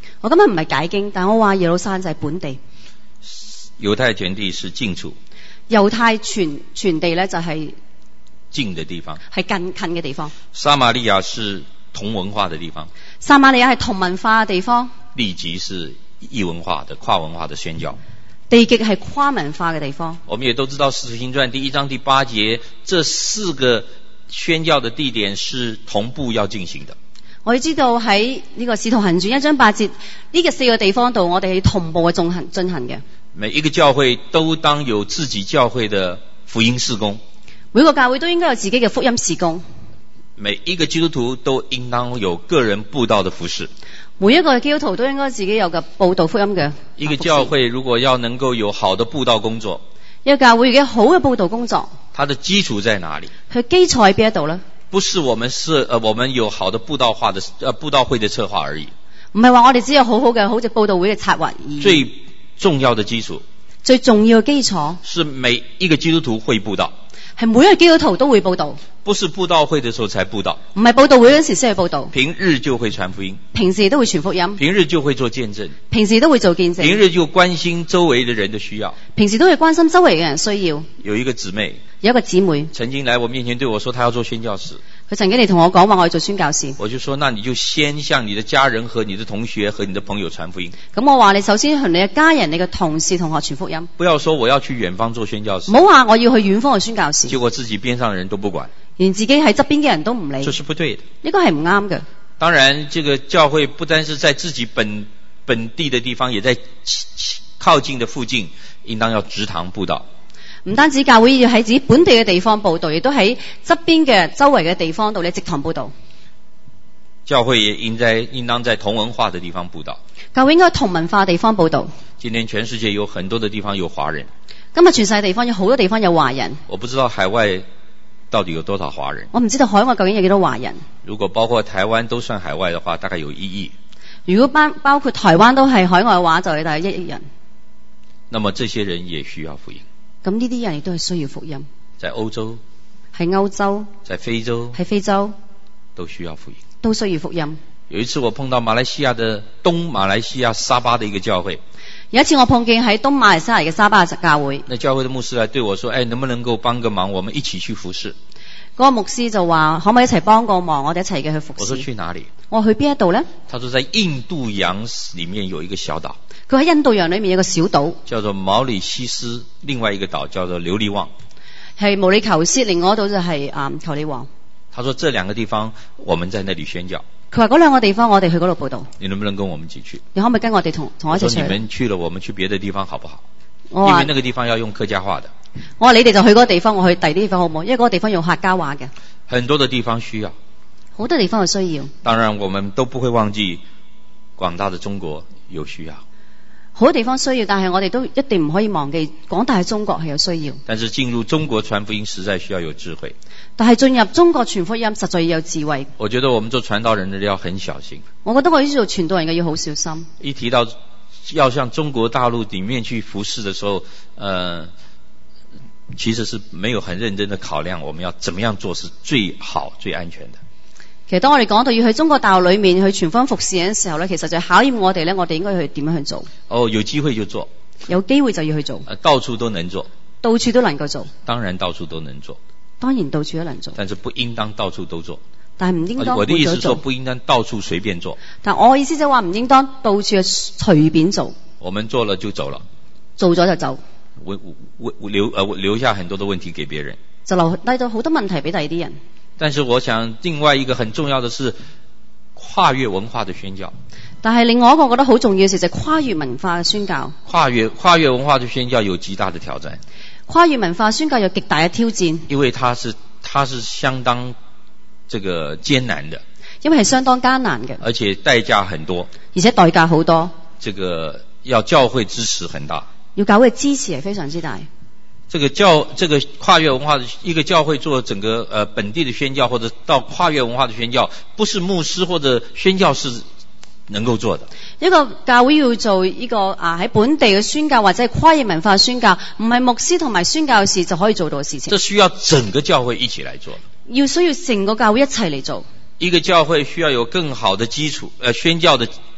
我今日唔係解經，但我話耶路撒冷就係本地。 猶太全地是近處， 猶太全全地咧就係近的地方， 係近近嘅地方。 撒瑪利亞是同文化的地方， 撒瑪利亞係同文化嘅地方。 地極是異文化的跨文化的宣教， 地極係跨文化嘅地方。 我們也都知道《使徒行傳》第一章第八節，這四個宣教的地點是同步要進行的。 我哋知道喺呢個《使徒行傳》一章八節呢個四個地方度，我哋係同步嘅進行進行嘅。 每一個教會都當有自己教會的福音事工， 每個教會都應該有自己嘅福音事工。 每一個基督徒都應當有個人佈道的服事。 每一個基督徒都應該自己有個佈道福音嘅。 一個教會如果要能夠有好的佈道工作， 一個教會嘅好嘅佈道工作， 它的基礎在哪裡？ 佢基礎喺邊一度呢？ 不是我們是呃我們有好的佈道化的呃佈道會的策劃而已。 唔係話我哋只有好好嘅好似佈道會嘅策劃而已。 最重要的基礎， 最重要嘅基礎是每一個基督徒會佈道， 係每一個基督徒都會佈道。 不是佈道會的時候才佈道， 唔係佈道會嗰時先去佈道， 平日就會傳福音， 平時都會傳福音， 平日就會做見證， 平時都會做見證， 平日就關心周圍的人的需要， 平時都會關心周圍嘅人需要。 有一個姊妹， 有一個姊妹曾經來我面前對我說，她要做宣教士。 佢曾經嚟同我講話，我要做宣教士。 我就說，那你就先向你的家人和你的同學和你的朋友傳福音。 咁我話你首先向你嘅家人、你嘅同事、同學傳福音。 不要說我要去遠方做宣教士， 唔好話我要去遠方做宣教士， 結果自己邊上的人都不管， 連自己喺側邊嘅人都唔理， 這是不對的。 呢個係唔啱嘅。 當然，這個教會不單是在自己本本地的地方，也在靠近的附近，應當要植堂佈道。 唔單止教會要喺自己本地嘅地方佈道，亦都喺側邊嘅周圍嘅地方度咧植堂佈道。 教會也應在應當在同文化的地方佈道。 教會應該同文化地方佈道。 今天全世界有很多的地方有華人。 今日全世界地方有好多地方有華人。 我不知道海外到底有多少華人。 我唔知道海外究竟有幾多華人。 如果包括台灣都算海外的話，大概有一億。 如果包包括台灣都係海外嘅話，就係大概一億人。 那麼這些人也需要福音。 咁呢啲人亦都係需要福音。 在歐洲， 喺歐洲， 在非洲， 喺非洲都需要福音， 都需要福音。 有一次我碰到馬來西亞的東馬來西亞沙巴的一個教會， 有一次我碰見喺東馬來西亞嘅沙巴嘅教會， 那教會的牧師來對我說：哎，能不能夠幫個忙，我們一起去服侍？ 嗰個牧師就話：可唔可以一齊幫個忙，我哋一齊嘅去服侍？ 我說去哪裡？ 我去邊一度呢？ 他說在印度洋裡面有一個小島。 佢喺印度洋裏面有個小島， 叫做毛里西斯，另外一個島叫做琉璃旺， 係毛里求斯，另外一個島就係啊求利旺。 他說這兩個地方我們在那裡宣教。 佢話嗰兩個地方我哋去嗰度報道。 你能不能跟我們一起去？ 你可唔可以跟我哋同同我一齊去？ 我說你們去了，我們去別的地方好不好？ 我話因為那個地方要用客家話的。 我話你哋就去嗰個地方，我去第啲地方好唔好？因為嗰個地方用客家話嘅。 很多的地方需要， 好多地方有需要。 當然我們都不會忘記廣大的中國有需要。 好多地方需要，但係我哋都一定唔可以忘記廣大嘅中國係有需要。 但是進入中國傳福音實在需要有智慧。但係進入中國傳福音實在要有智慧。 我覺得我們做傳道人的要很小心。 我覺得我呢做傳道人嘅要好小心。 一提到要向中國大陸裡面去服侍的時候，呃，其實是沒有很認真的考量我們要怎麼樣做是最好最安全的。 其實當我哋講到要去中國大陸裏面去傳福音服侍嘅時候咧，其實就考驗我哋咧，我哋應該去點樣去做。 哦，有機會就做， 有機會就要去做。 呃，到處都能做， 到處都能夠做。 當然到處都能做， 當然到處都能做。 但是不應當到處都做。 但係唔應當我的意思是說，不應當到處隨便做。 但我意思就話唔應當到處隨便做。 我們做了就走了， 做咗就走， 留呃留下很多的問題給別人， 就留低咗好多問題俾第二啲人。 但是我想另外一個很重要的是跨越文化的宣教。 但係另外一個我覺得好重要嘅事就係跨越文化嘅宣教。 跨越跨越文化的宣教有極大的挑戰。 跨越文化宣教有極大嘅挑戰， 因為它是它是相當這個艱難的， 因為係相當艱難嘅， 而且代價很多， 而且代價好多。 這個要教會支持很大， 要教會支持係非常之大。 這個教這個跨越文化的一個教會做整個呃本地的宣教，或者到跨越文化的宣教，不是牧師或者宣教士能夠做的。 一個教會要做呢個啊喺本地嘅宣教或者係跨越文化宣教，唔係牧師同埋宣教士就可以做到嘅事情。 這需要整個教會一起來做。 要需要成個教會一齊嚟做。 一個教會需要有更好的基礎，呃宣教的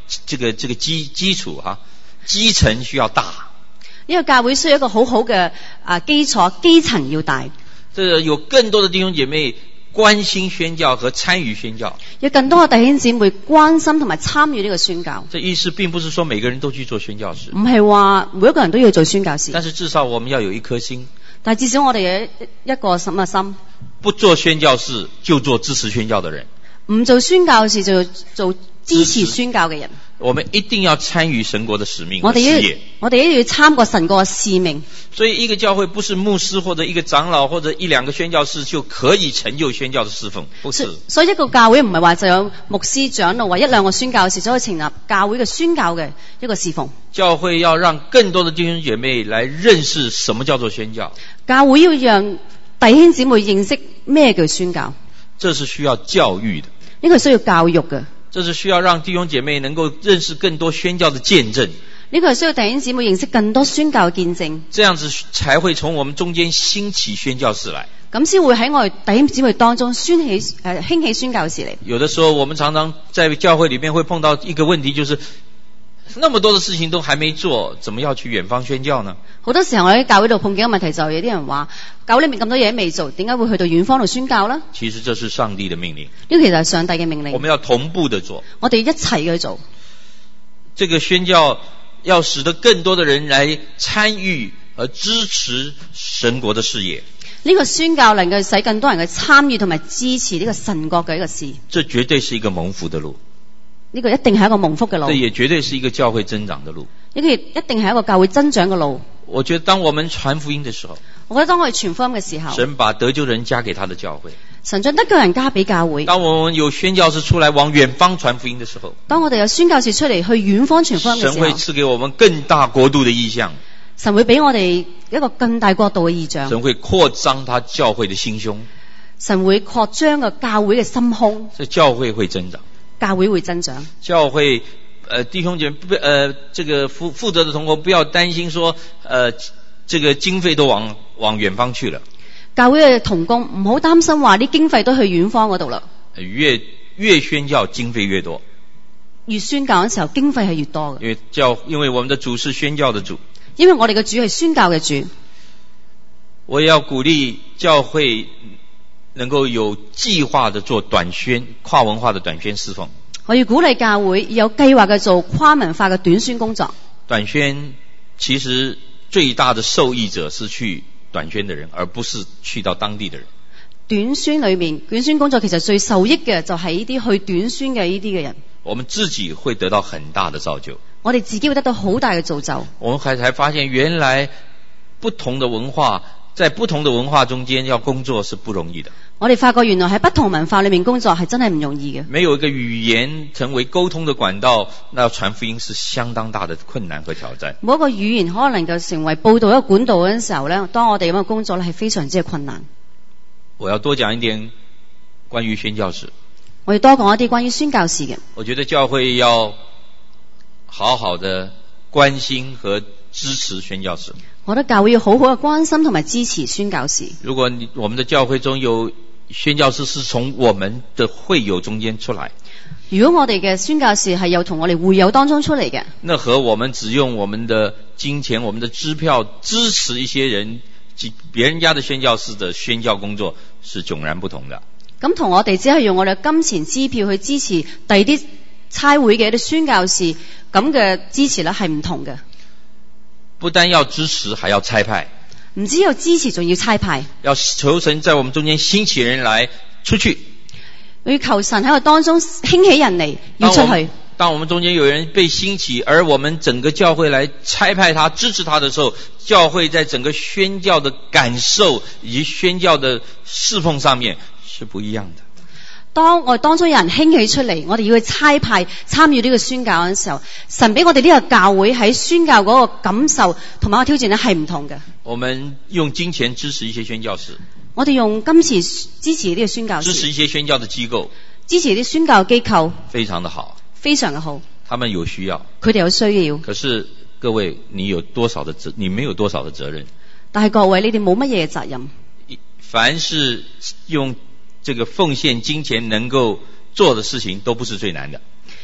这个这个基基礎哈、啊，基層需要大。 呢個教會需要一個好好嘅啊基礎，基層要大。 這個有更多的弟兄姐妹關心宣教和參與宣教， 有更多嘅弟兄姊妹關心同埋參與呢個宣教。 這意思並不是說每個人都去做宣教士， 唔係話每一個人都要做宣教士， 但是至少我們要有一顆心。但至少我哋有一個什麼心？ 不做宣教士就做支持宣教的人， 唔做宣教士就做支持宣教嘅人。 我們一定要參與神國的使命和事業。 我哋一定要參過神國嘅使命。 所以一個教會不是牧師或者一個長老或者一兩個宣教士就可以成就宣教的侍奉，不是。 所以一個教會唔係話就有牧師長老或一兩個宣教士就可以成立教會嘅宣教嘅一個侍奉。 教會要讓更多的弟兄姐妹來認識什麼叫做宣教。 教會要讓弟兄姊妹認識咩叫宣教。 這是需要教育的。 呢個需要教育嘅。 這是需要讓弟兄姐妹能夠認識更多宣教的見證。 呢個係需要弟兄姊妹認識更多宣教嘅見證。 這樣子才會從我們中間興起宣教士來。 咁先會喺我哋弟兄姊妹當中宣起誒、呃、興起宣教士嚟。 有的時候我們常常在教會裏面會碰到一個問題，就是那麼多的事情都還沒做，怎麼要去遠方宣教呢？好多時候我喺教會度碰見嘅問題就係有啲人話，教會裏面咁多嘢未做，點解會去到遠方度宣教呢？其實這是上帝的命令。呢個其實係上帝嘅命令。我們要同步的做。我哋一齊去做。這個宣教要使得更多的人來參與和支持神國的事業。呢個宣教能夠使更多人去參與同埋支持呢個神國嘅一個事。這絕對是一個蒙福的路。呢個一定係一個蒙福嘅路。這也絕對是一個教會增長的路。呢個一定係一個教會增長嘅路。我覺得當我們傳福音的時候，我覺得當我哋傳福音嘅時候，神把得救人加給他的教會。神將得救人加俾教會。當我們有宣教士出來往遠方傳福音的時候，當我哋有宣教士出嚟去遠方傳福音嘅時候，神會賜給我們更大國度的異象。神會俾我哋一個更大國度嘅異象。神會擴張他教會的心胸。神會擴張個教會嘅心胸。這教會會增長。教會會增長。教會，呃，弟兄姐妹，呃，這個負負責的同工不要擔心說，呃，這個經費都往往遠方去了。教會嘅同工唔好擔心話啲經費都去遠方嗰度啦。越越宣教經費越多。越宣教嘅時候經費係越多嘅。因為教，因為我們的主是宣教的主。因為我哋嘅主係宣教嘅主。我也要鼓勵教會能夠有計劃的做短宣，跨文化的短宣侍奉。我要鼓勵教會有計劃嘅做跨文化嘅短宣工作。短宣其實最大的受益者是去短宣的人，而不是去到當地的人。短宣裏面，短宣工作其實最受益嘅就係呢啲去短宣嘅呢啲嘅人。我們自己會得到很大的造就。我哋自己會得到好大嘅造就。我們才才發現原來不同的文化，在不同的文化中間要工作是不容易的。我哋發覺原來喺不同文化裏面工作係真係唔容易嘅。沒有一個語言成為溝通的管道，那傳福音是相當大的困難和挑戰。每一個語言可能能夠成為報道一個管道嗰陣時候咧，當我哋咁嘅工作咧係非常之困難。我要多講一點關於宣教士。我要多講一啲關於宣教士嘅。我覺得教會要好好的關心和支持宣教士。我覺得教會要好好嘅關心同埋支持宣教士。如果你我們的教會中有宣教士是從我們的會友中間出來，如果我哋嘅宣教士係由同我哋會友當中出嚟嘅，那和我們只用我們的金錢、我們的支票支持一些人及別人家的宣教士的宣教工作是迥然不同的。咁同我哋只係用我哋金錢支票去支持第二啲差會嘅一啲宣教士咁嘅支持咧係唔同嘅。不單要支持，還要差派。唔只有支持，仲要差派。要求神在我們中間興起人來出去。要求神喺我當中興起人嚟，要出去。當我們中間有人被興起，而我們整個教會來差派他、支持他的時候，教會在整個宣教的感受以及宣教的侍奉上面是不一樣的。當我哋當中有人興起出嚟，我哋要去差派參與呢個宣教嘅時候，神俾我哋呢個教會喺宣教嗰個感受同埋個挑戰咧係唔同嘅。我們用金錢支持一些宣教士，我哋用金錢支持呢個宣教士，支持一些宣教的機構，支持啲宣教機構，非常的好，非常的好。他們有需要，佢哋有需要。可是各位，你有多少的責？你沒有多少的責任？但係各位，你哋冇乜嘢嘅責任。凡是用這個奉獻金錢能夠做的事情都不是最難的。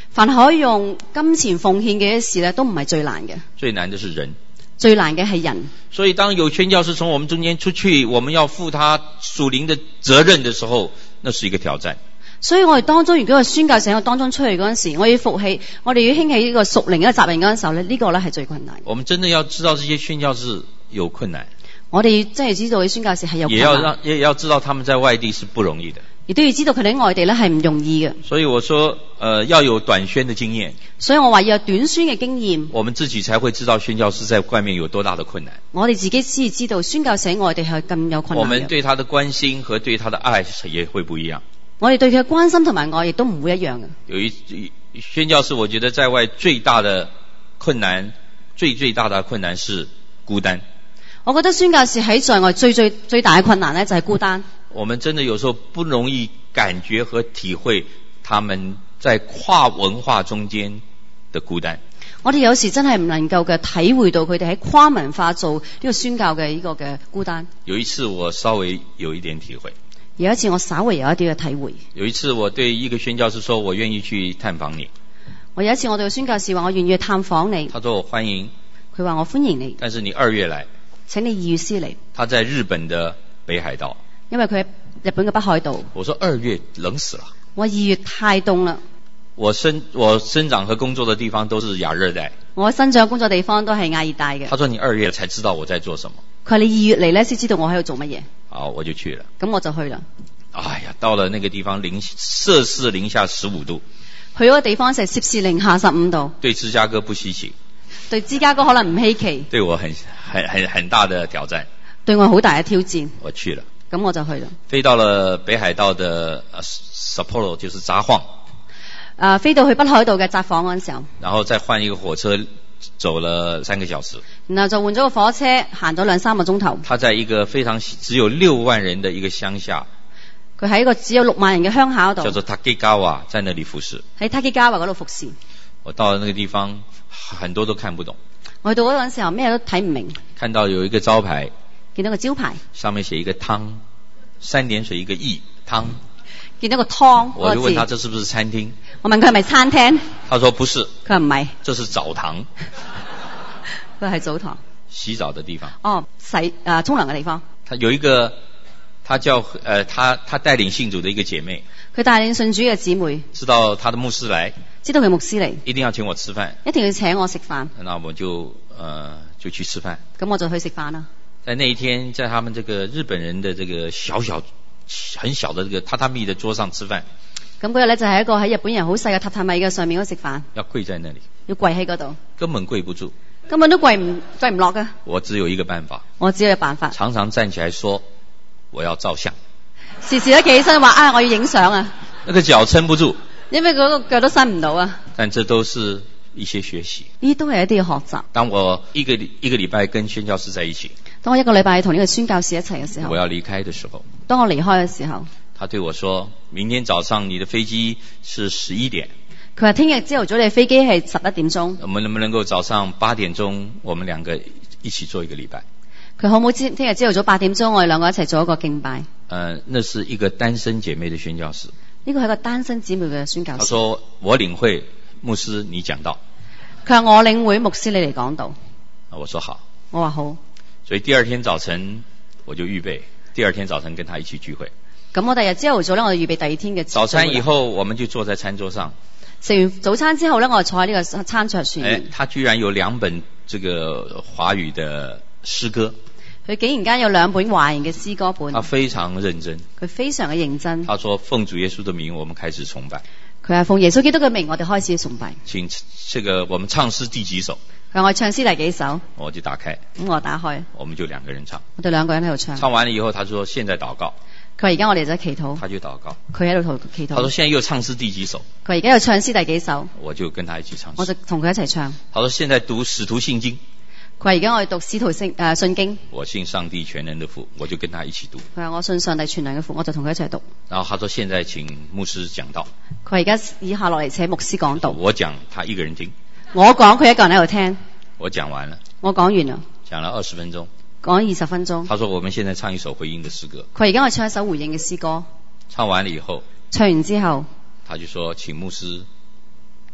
凡可以用金錢奉獻嘅事咧，都唔係最難嘅。 最難的是人。 最難嘅係人。 所以當有宣教士從我們中間出去，我們要負他屬靈的責任的時候，那是一個挑戰。 所以我哋當中，如果個宣教士喺我當中出去嗰陣時，我要復起，我哋要興起呢個屬靈嘅責任嗰陣時候咧，呢、這個咧係最困難。 我們真的要知道這些宣教士有困難。 我哋真係知道啲宣教士係有困難。 也要讓也要知道他們在外地是不容易的。 亦都要知道佢哋喺外地咧係唔容易嘅。 所以我說，呃，要有短宣的經驗。 所以我話要有短宣嘅經驗。 我們自己才會知道宣教士在外面有多大的困難。 我哋自己先知道宣教士喺外地係咁有困難。 我們對他的關心和對他的愛也會不一樣。 我哋對佢嘅關心同埋愛亦都唔會一樣嘅。 有一宣教士，我覺得在外最大的困難，最最大的困難是孤單。 我覺得宣教士喺在外最最最大嘅困難咧就係孤單。 我們真的有時候不容易感覺和體會他們在跨文化中間的孤單。 我哋有時真係唔能夠嘅體會到佢哋喺跨文化做呢個宣教嘅呢個嘅孤單。 有一次我稍微有一點體會。 有一次我稍微有一啲嘅體會。 有一次我對一個宣教士說，我願意去探訪你。 我有一次我對宣教士話，我願意去探訪你。 他說我歡迎。 佢話我歡迎你。但是你二月來。 請你二月先嚟。 他在日本的北海道。 因為佢喺日本嘅北海道。 我說二月冷死了。 我二月太凍啦。 我生我生長和工作的地方都是亞熱帶。 我生長工作地方都係亞熱帶嘅。 他說你二月才知道我在做什麼。 佢話你二月嚟咧先知道我喺度做乜嘢。 好，我就去了。 咁我就去啦。 哎呀，到了那個地方零攝氏零下十五度。 去嗰個地方就係攝氏零下十五度。 對芝加哥不稀奇。 對芝加哥可能唔稀奇。 對我很很很很大的挑戰。 對我好大嘅挑戰。 我去了。 咁我就去啦。 飛到了北海道的 Sapporo， 就是札幌。 啊，飛到去北海道嘅札幌嗰陣時候。 然後再換一個火車，走了三個小時。 然後就換咗個火車，行咗兩三個鐘頭。 他在一個非常只有六萬人的一個鄉下。 佢喺一個只有六萬人嘅鄉下嗰度。 叫做 Takigawa， 在那裡服侍。 喺 Takigawa 嗰度服侍。 我到了那個地方，很多都看不懂。 我去到嗰陣時候，咩都睇唔明。 看到有一個招牌。 見到個招牌， 上面寫一個湯，三點水一個意湯。 見到個湯， 我就問他這是不是餐廳？ 我問佢係咪餐廳？ 他說不是。佢話唔係， 這是澡堂。 佢係澡堂， 洗澡的地方。 哦，洗啊沖涼嘅地方。 他有一個，他叫呃，他他帶領信主的一個姐妹。 佢帶領信主嘅姊妹。 知道他的牧師來。 知道佢牧師嚟。 一定要請我吃飯。 一定要請我食飯。 那我就呃就去吃飯。 咁我就去食飯啦。 在那一天，在他們這個日本人的這個小小、很小的這個榻榻米的桌上吃飯。 咁嗰日咧就係一個喺日本人好細嘅榻榻米嘅上面嗰度食飯。 要跪在那裡。 要跪喺嗰度。根本跪不住。 根本都跪唔跪唔落㗎。 我只有一個辦法。 我只有一個辦法。 常常站起來說，我要照相。 時時都企起身話啊，我要影相啊。 那個腳撐不住。因為嗰個腳都伸唔到啊。 但這都是一些學習。 呢都係一啲要學習。 當我一個一個禮拜跟宣教士在一起。 當我一個禮拜同呢個宣教士一齊嘅時候， 我要離開的時候， 當我離開嘅時候， 他對我說：明天早上你的飛機是十一點。 佢話聽日朝頭早你嘅飛機係十一點鐘。 我們能不能夠早上八點鐘，我們兩個一起做一個禮拜？ 佢可唔可以聽日朝頭早八點鐘，我哋兩個一齊做一個敬拜？ 呃，那是一個單身姐妹的宣教士。 呢個係一個單身姊妹嘅宣教士。 他說：我領會牧師你講道。 佢話我領會牧師你嚟講道。 我說好。 我話好。 所以第二天早晨我就預備，第二天早晨跟他一起聚會。 咁我第二日朝頭早咧，我就預備第二天嘅早餐以後，我們就坐在餐桌上。 食完早餐之後咧，我就坐喺呢個餐桌上面。 誒，他居然有兩本這個華語的詩歌。 佢竟然間有兩本華語嘅詩歌本。 他非常認真。 佢非常嘅認真。 他說：奉主耶穌的名，我們開始崇拜。 佢話奉耶穌基督嘅名，我哋開始崇拜。 請這個我們唱詩第幾首？ 佢話我唱詩第幾首？ 我就打開。 咁我打開。我們就兩個人唱。 我哋兩個人喺度唱。 唱完了以後，他說：現在禱告。 佢話而家我哋就祈禱。 他就禱告。 佢喺度祈禱。 他說：現在又唱詩第幾首？ 佢話而家又唱詩第幾首？ 我就跟他一起唱詩。 我就同佢一齊唱。 他說：現在讀使徒信經。 佢話而家我哋讀使徒信誒信經。 我信上帝全能的父，我就跟他一起讀。 佢話我信上帝全能嘅父，我就同佢一齊讀。 然後他說：現在請牧師講道。 佢話而家以下落嚟請牧師講道。 我講，他一個人聽。 我講，佢一個人喺度聽。 我講完了。 我講完啦。 講了二十分鐘。 講二十分鐘。 他說：我們現在唱一首回應的詩歌。 佢而家我唱一首回應嘅詩歌。 唱完了以後。 唱完之後。 他就說：請牧師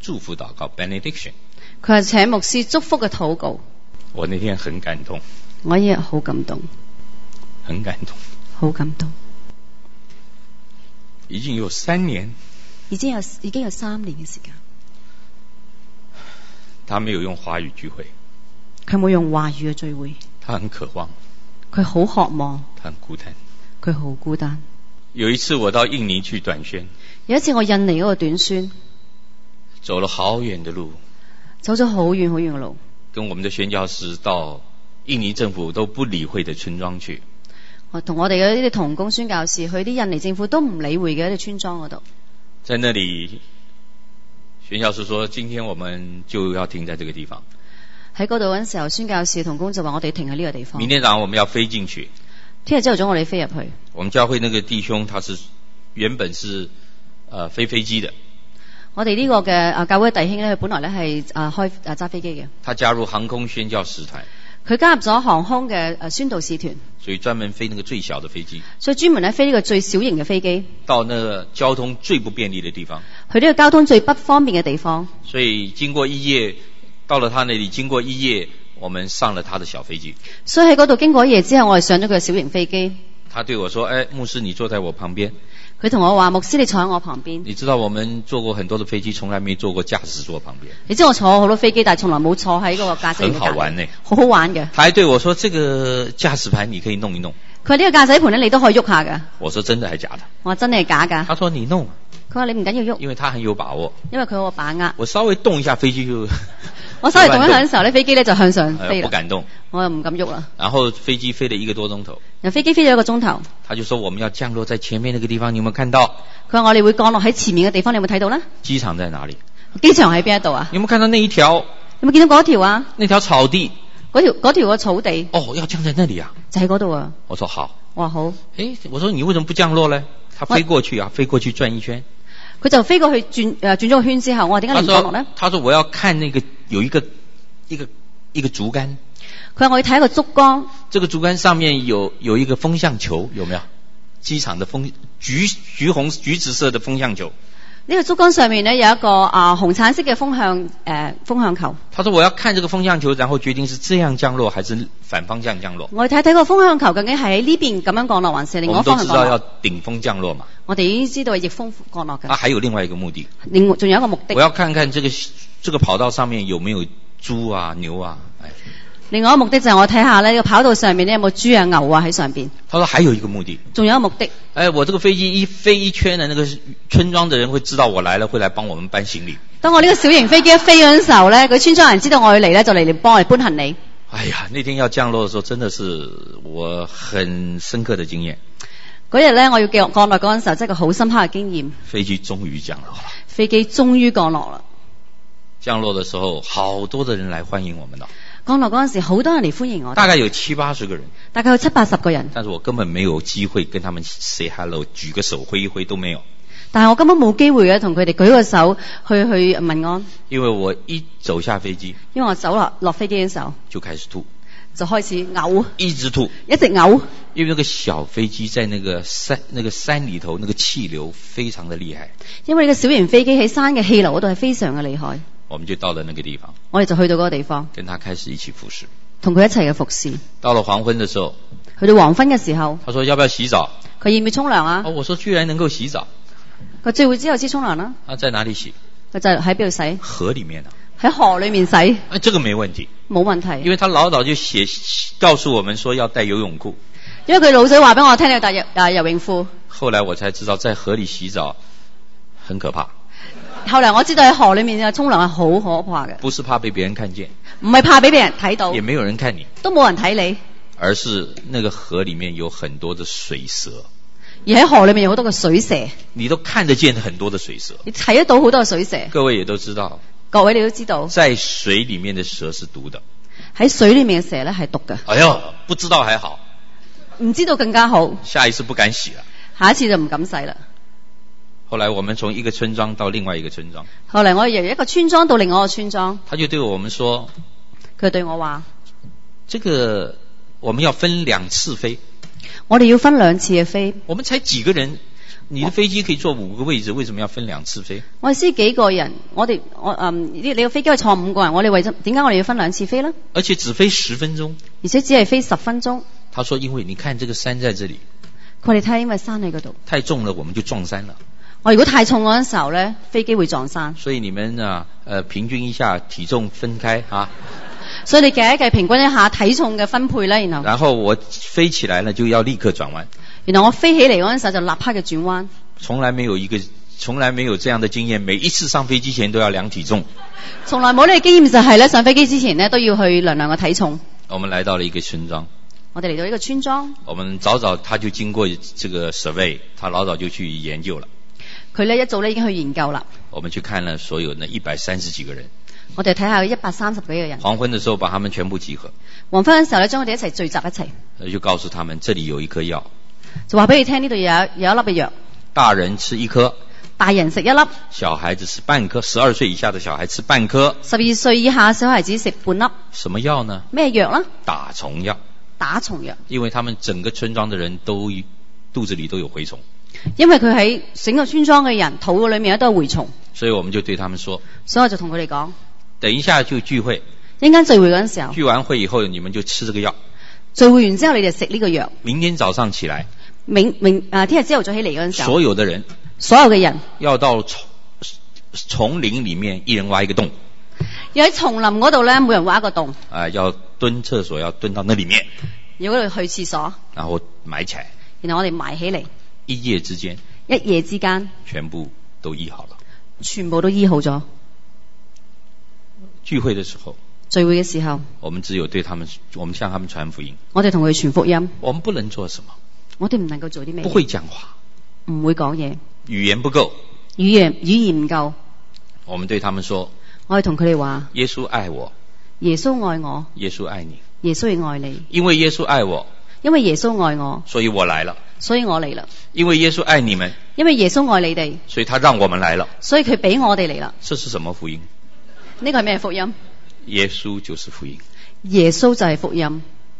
祝福禱告 benediction。 佢係請牧師祝福嘅禱告。 我那天很感動， 我一日好感動， 很感動， 好感動。 已經有三年， 已經有已經有三年嘅時間。 他沒有用華語聚會， 佢冇用華語嘅聚會。 他很渴望， 佢好渴望， 他很孤單， 佢好孤單。 有一次我到印尼去短宣， 有一次我印尼嗰個短宣， 走了好遠的路， 走咗好遠好遠嘅路， 跟我們的宣教士到印尼政府都不理會的村莊去。 我同我哋嘅呢啲同工宣教士去啲印尼政府都唔理會嘅一啲村莊嗰度。在那裏， 宣教士說：今天我們就要停在這個地方。 喺嗰度嗰陣時候，宣教士同工就話：我哋停喺呢個地方。 明天早上我們要飛進去。 聽日朝頭早我哋飛入去。 我們教會那個弟兄他是原本是呃飛飛機的。 我哋呢個嘅啊教會弟兄咧，佢本來咧係啊開啊揸飛機嘅。 他加入航空宣教使團。 佢加入咗航空嘅誒宣道使團， 所以專門飛那個最小的飛機， 所以專門咧飛呢個最小型嘅飛機， 到那個交通最不便利的地方， 去呢個交通最不方便嘅地方。 所以經過一夜，到了他那裡，經過一夜，我們上了他的小飛機。 所以喺嗰度經過一夜之後，我哋上咗佢嘅小型飛機。 他對我說：哎，牧師，你坐在我旁邊。 佢同我話：牧師，你坐喺我旁邊。 你知道我們坐過很多的飛機，從來沒坐過駕駛座旁邊。 你知道我坐好多飛機，但係從來冇坐喺嗰個駕駛員嘅隔離。 很好玩呢， 好好玩嘅。 他還對我說：這個駕駛盤你可以弄一弄。 佢話呢個駕駛盤咧，你都可以喐下㗎。 我說真的還假的？ 我話真係假㗎。 他說你弄。 佢話你唔緊要喐， 因為他很有把握。 因為佢有把握。 我稍微動一下飛機就。 我稍微動一下嘅時候咧，飛機咧就向上飛啦。 不敢動， 我又唔敢喐啦。 然後飛機飛了一個多鐘頭。然後飛機飛咗一個鐘頭。他就說我們要降落在前面那個地方，你有沒有看到？ 佢話我哋會降落喺前面嘅地方，你有冇睇到咧？ 機場在哪裡？ 機場喺邊一度啊？ 你有冇看到那一條？ 有冇見到嗰條啊？ 那條草地。 嗰條嗰條個草地。 哦，要降在那裡啊？ 就喺嗰度啊。 我說好。 哇好。 誒，我說你為什麼不降落呢？他飛過去啊，飛過去轉一圈。 佢就飛過去轉誒轉咗個圈之後，我話點解你唔降落呢？ 他說我要看那個有一個。一個一個竹竿， 佢話我要睇一個竹竿。這個竹竿上面有有一個風向球，有沒有？機場的風橘橘紅橘紫色的風向球。 呢個竹竿上面呢有一個啊紅橙色嘅風向誒、呃、風向球。 他說我要看這個風向球，然後決定是這樣降落還是反方向降落。 我睇睇個風向球究竟係喺呢邊咁樣降落，還是另外一個方向降落？ 我們都知道要頂風降落嘛。我哋已經知道係逆風降落嘅。 啊，還有另外一個目的。 另外仲有一個目的。 我要看看這個這個跑道上面有沒有豬啊牛啊。 另外一個目的就係我睇下呢個跑道上面呢有冇豬啊牛啊喺上邊。 他說還有一個目的。仲有一個目的。哎，我這個飛機一飛一圈的那個村莊的人會知道我來了，會來幫我們搬行李。 當我呢個小型飛機一飛嗰陣時候呢，佢村莊人知道我要嚟呢，就嚟嚟幫我哋搬行李。 哎呀，那天要降落的時候，真的是我很深刻的經驗。 嗰日呢，我要降降落嗰陣時候，真係個好深刻嘅經驗。 飛機終於降落了。飛機終於降落啦。 降落的時候，好多的人來歡迎我們了。 降落嗰陣時，好多人嚟歡迎我。 大概有七八十個人。 大概有七八十個人。 但是我根本沒有機會跟他們 say hello，舉個手揮一揮都沒有。 但係我根本冇機會嘅，同佢哋舉個手去去問安。 因為我一走下飛機， 因為我走落落飛機嘅時候， 就開始吐， 就開始嘔， 一直吐， 一直嘔。 因為那個小飛機在那個山那個山裏頭，那個氣流非常的厲害。 因為呢個小型飛機喺山嘅氣流嗰度係非常嘅厲害。 我們就到了那個地方， 我哋就去到嗰個地方， 跟他開始一起服侍， 同佢一齊嘅服侍。 到了黃昏的時候， 去到黃昏嘅時候， 他說要不要洗澡？ 佢要唔要沖涼啊？ 哦，我說居然能夠洗澡。 佢聚會之後先沖涼啦。 啊，在哪裏洗？ 佢就喺邊度洗？ 河裏面啊。 喺河裏面洗。 啊，這個沒問題。 冇問題。 因為他老早就寫告訴我們說要帶游泳褲。 因為佢老細話俾我聽要帶游啊游泳褲。 後來我才知道在河裏洗澡很可怕。 後來我知道喺河裏面嘅沖涼係好可怕嘅。 不是怕被別人看見， 唔係怕俾別人睇到， 也沒有人看你， 都冇人睇你， 而是那個河裏面有很多的水蛇， 而喺河裏面有好多嘅水蛇， 你都看得見很多的水蛇， 你睇得到好多嘅水蛇。 各位也都知道， 各位你都知道， 在水裏面的蛇是毒的， 喺水裏面嘅蛇咧係毒嘅。 哎呦，不知道還好， 唔知道更加好， 下一次不敢洗了， 下一次就唔敢洗啦。 後來我們從一個村莊到另外一個村莊， 後來我由一個村莊到另外一個村莊， 他就對我們說， 佢對我話， 這個我們要分兩次飛， 我哋要分兩次嘅飛， 我們才幾個人， 你的飛機可以坐五個位置，為什麼要分兩次飛？ 我哋司幾個人，我哋我嗯你個飛機可以坐五個人，我哋為咗點解我哋要分兩次飛呢？ 而且只飛十分鐘， 而且只係飛十分鐘。 他說：因為你看這個山在這裡， 佢哋睇因為山喺嗰度， 太重了，我們就撞山了。 我如果太重嗰陣時候咧，飛機會撞山。 所以你們啊，呃，平均一下體重分開啊。 所以你計一計平均一下體重嘅分配咧，然後。 然後我飛起來呢，就要立刻轉彎。 然後我飛起嚟嗰陣時候就立刻嘅轉彎。 從來沒有一個，從來沒有這樣的經驗，每一次上飛機前都要量體重。 從來冇呢個經驗就係咧，上飛機之前呢都要去量量個體重。 我們來到了一個村莊。 我哋嚟到呢個村莊。我們早早他就經過這個 survey，他老早就去研究了。 佢咧一早咧已經去研究啦。 我們去看了所有那一百三十幾個人。 我哋睇下一百三十幾個人。 黃昏的時候把他們全部集合。 黃昏嘅時候咧，將我哋一齊聚集一齊。 就告訴他們，這裡有一顆藥。 就話俾你聽，呢度有有一粒嘅藥。 大人吃一顆。 大人食一粒。 小孩子吃半顆。十二歲以下的小孩吃半顆。 十二歲以下小孩子食半粒。 什麼藥呢？ 咩藥呢？ 打蟲藥。 打蟲藥。因為他們整個村莊的人都肚子裡都有蛔蟲。 因為佢喺整個村莊嘅人肚裏面都有蛔蟲。 所以我們就對他們說。 所以我就同佢哋講。 等一下就聚會。 一陣間聚會嗰陣時候。 聚完會以後，你們就吃這個藥。 聚會完之後，你哋食呢個藥。 明天早上起來。 明明啊，聽日朝頭早起嚟嗰陣時候。 所有的人。 所有嘅人。 要到叢叢林裡面，一人挖一個洞。 要喺叢林嗰度咧，每人挖一個洞。 啊，要蹲廁所，要蹲到那裡面。要嗰度去廁所。 然後埋起來。 然後我哋埋起嚟。 一夜之間。 一夜之間。 全部都醫好了。 全部都醫好咗。 聚會的時候。 聚會嘅時候。 我們只有對他們，我們向他們傳福音。 我哋同佢傳福音。 我們不能做什麼。 我哋唔能夠做啲咩？ 不會講話。 唔會講嘢。 語言不夠。 語言語言唔夠。 我們對他們說。 我哋同佢哋話。 耶穌愛我。 耶穌愛我。 耶穌愛你。 耶穌亦愛你。 因為耶穌愛我。 因為耶穌愛我。 所以我來了。 所以我嚟啦。 因為耶穌愛你們。 因為耶穌愛你哋。 所以他讓我們來了。 所以佢俾我哋嚟啦。 這是什麼福音？ 呢個係咩福音？ 耶穌就是福音。 耶穌就係福音。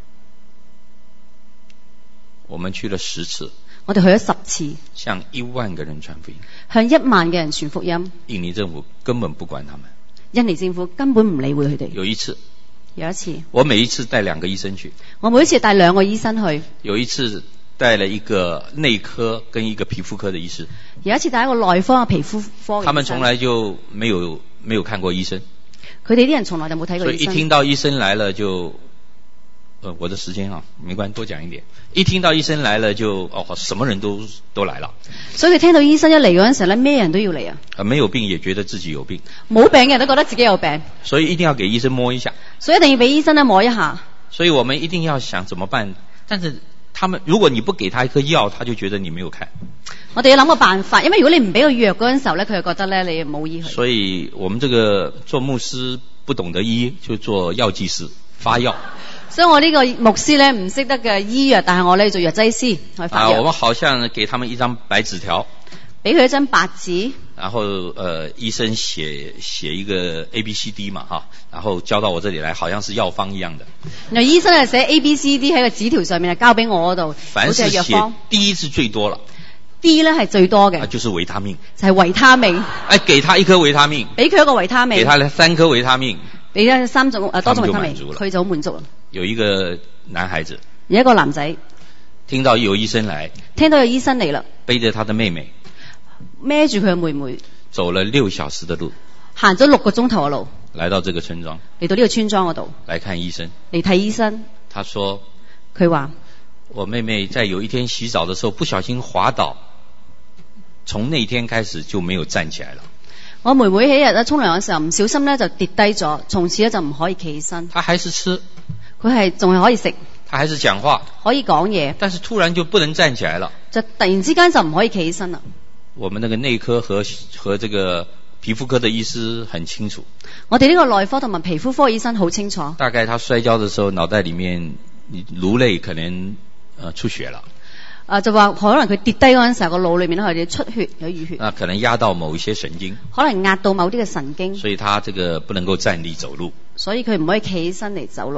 我們去了十次。 我哋去咗十次。 向一萬個人傳福音。 向一萬嘅人傳福音。 印尼政府根本不管他們。 印尼政府根本唔理會佢哋。 有一次。 有一次。 我每一次帶兩個醫生去。 我每一次帶兩個醫生去。 有一次帶了一個內科跟一個皮膚科的醫師。 有一次帶一個內科嘅皮膚科嘅醫生。 他們從來就沒有沒有看過醫生。 佢哋啲人從來就冇睇過醫生。所以一聽到醫生來了就，呃，我的時間啊，沒關係，多講一點。一聽到醫生來了就，哦，什麼人都都來了。 所以佢聽到醫生一嚟嗰陣時咧，咩人都要嚟啊。 啊，沒有病也覺得自己有病。 冇病嘅人都覺得自己有病。 所以一定要給醫生摸一下。 所以一定要俾醫生咧摸一下。 所以我們一定要想怎麼辦，但是他們如果你不給他一顆藥，他就覺得你沒有看。 我哋要諗個辦法，因為如果你唔俾佢藥嗰陣時候咧，佢就覺得咧你冇醫佢。 所以我們這個做牧師不懂得醫，就做藥劑師發藥。 所以我呢個牧師咧唔識得嘅醫藥，但係我咧做藥劑師去發藥。 啊，我們好像給他們一張白紙條， 俾佢一張白紙。 然後呃，醫生寫寫一個 A B C D 嘛，哈，然後交到我這裡來，好像是藥方一樣的。 然後醫生係寫 A B C D 喺個紙條上面，交俾我嗰度， 凡是寫 D 是最多了。D 咧係最多嘅， 啊，就是維他命， 就係維他命。 哎，給他一顆維他命， 俾佢一個維他命， 給他三顆維他命， 俾咗三種誒多種維他命，佢就好滿足啦。 有一個男孩子， 有一個男仔， 聽到有醫生來， 聽到有醫生嚟啦， 背着他的妹妹， 孭住佢嘅妹妹， 走了六小時的路， 行咗六個鐘頭嘅路， 來到這個村莊， 嚟到呢個村莊嗰度， 來看醫生， 嚟睇醫生。 他說， 佢話我妹妹在有一天洗澡的時候不小心滑倒。從那天開始就沒有站起來了。 我妹妹喺日咧沖涼嘅時候唔小心咧就跌低咗，從此咧就唔可以企起身。 她還是吃， 佢係仲係可以食， 她還是講話， 可以講嘢， 但是突然就不能站起來了， 就突然之間就唔可以企起身啦。 我們那個內科和和這個皮膚科的醫師很清楚。 我哋呢個內科同埋皮膚科醫生好清楚。 大概他摔跤的時候，腦袋裡面顱內可能呃出血了。 啊，就話可能佢跌低嗰陣時候，個腦裏面咧佢哋出血有淤血。 啊，可能壓到某一些神經。 可能壓到某啲嘅神經。 所以他這個不能夠站立走路。 所以佢唔可以企起身嚟走路。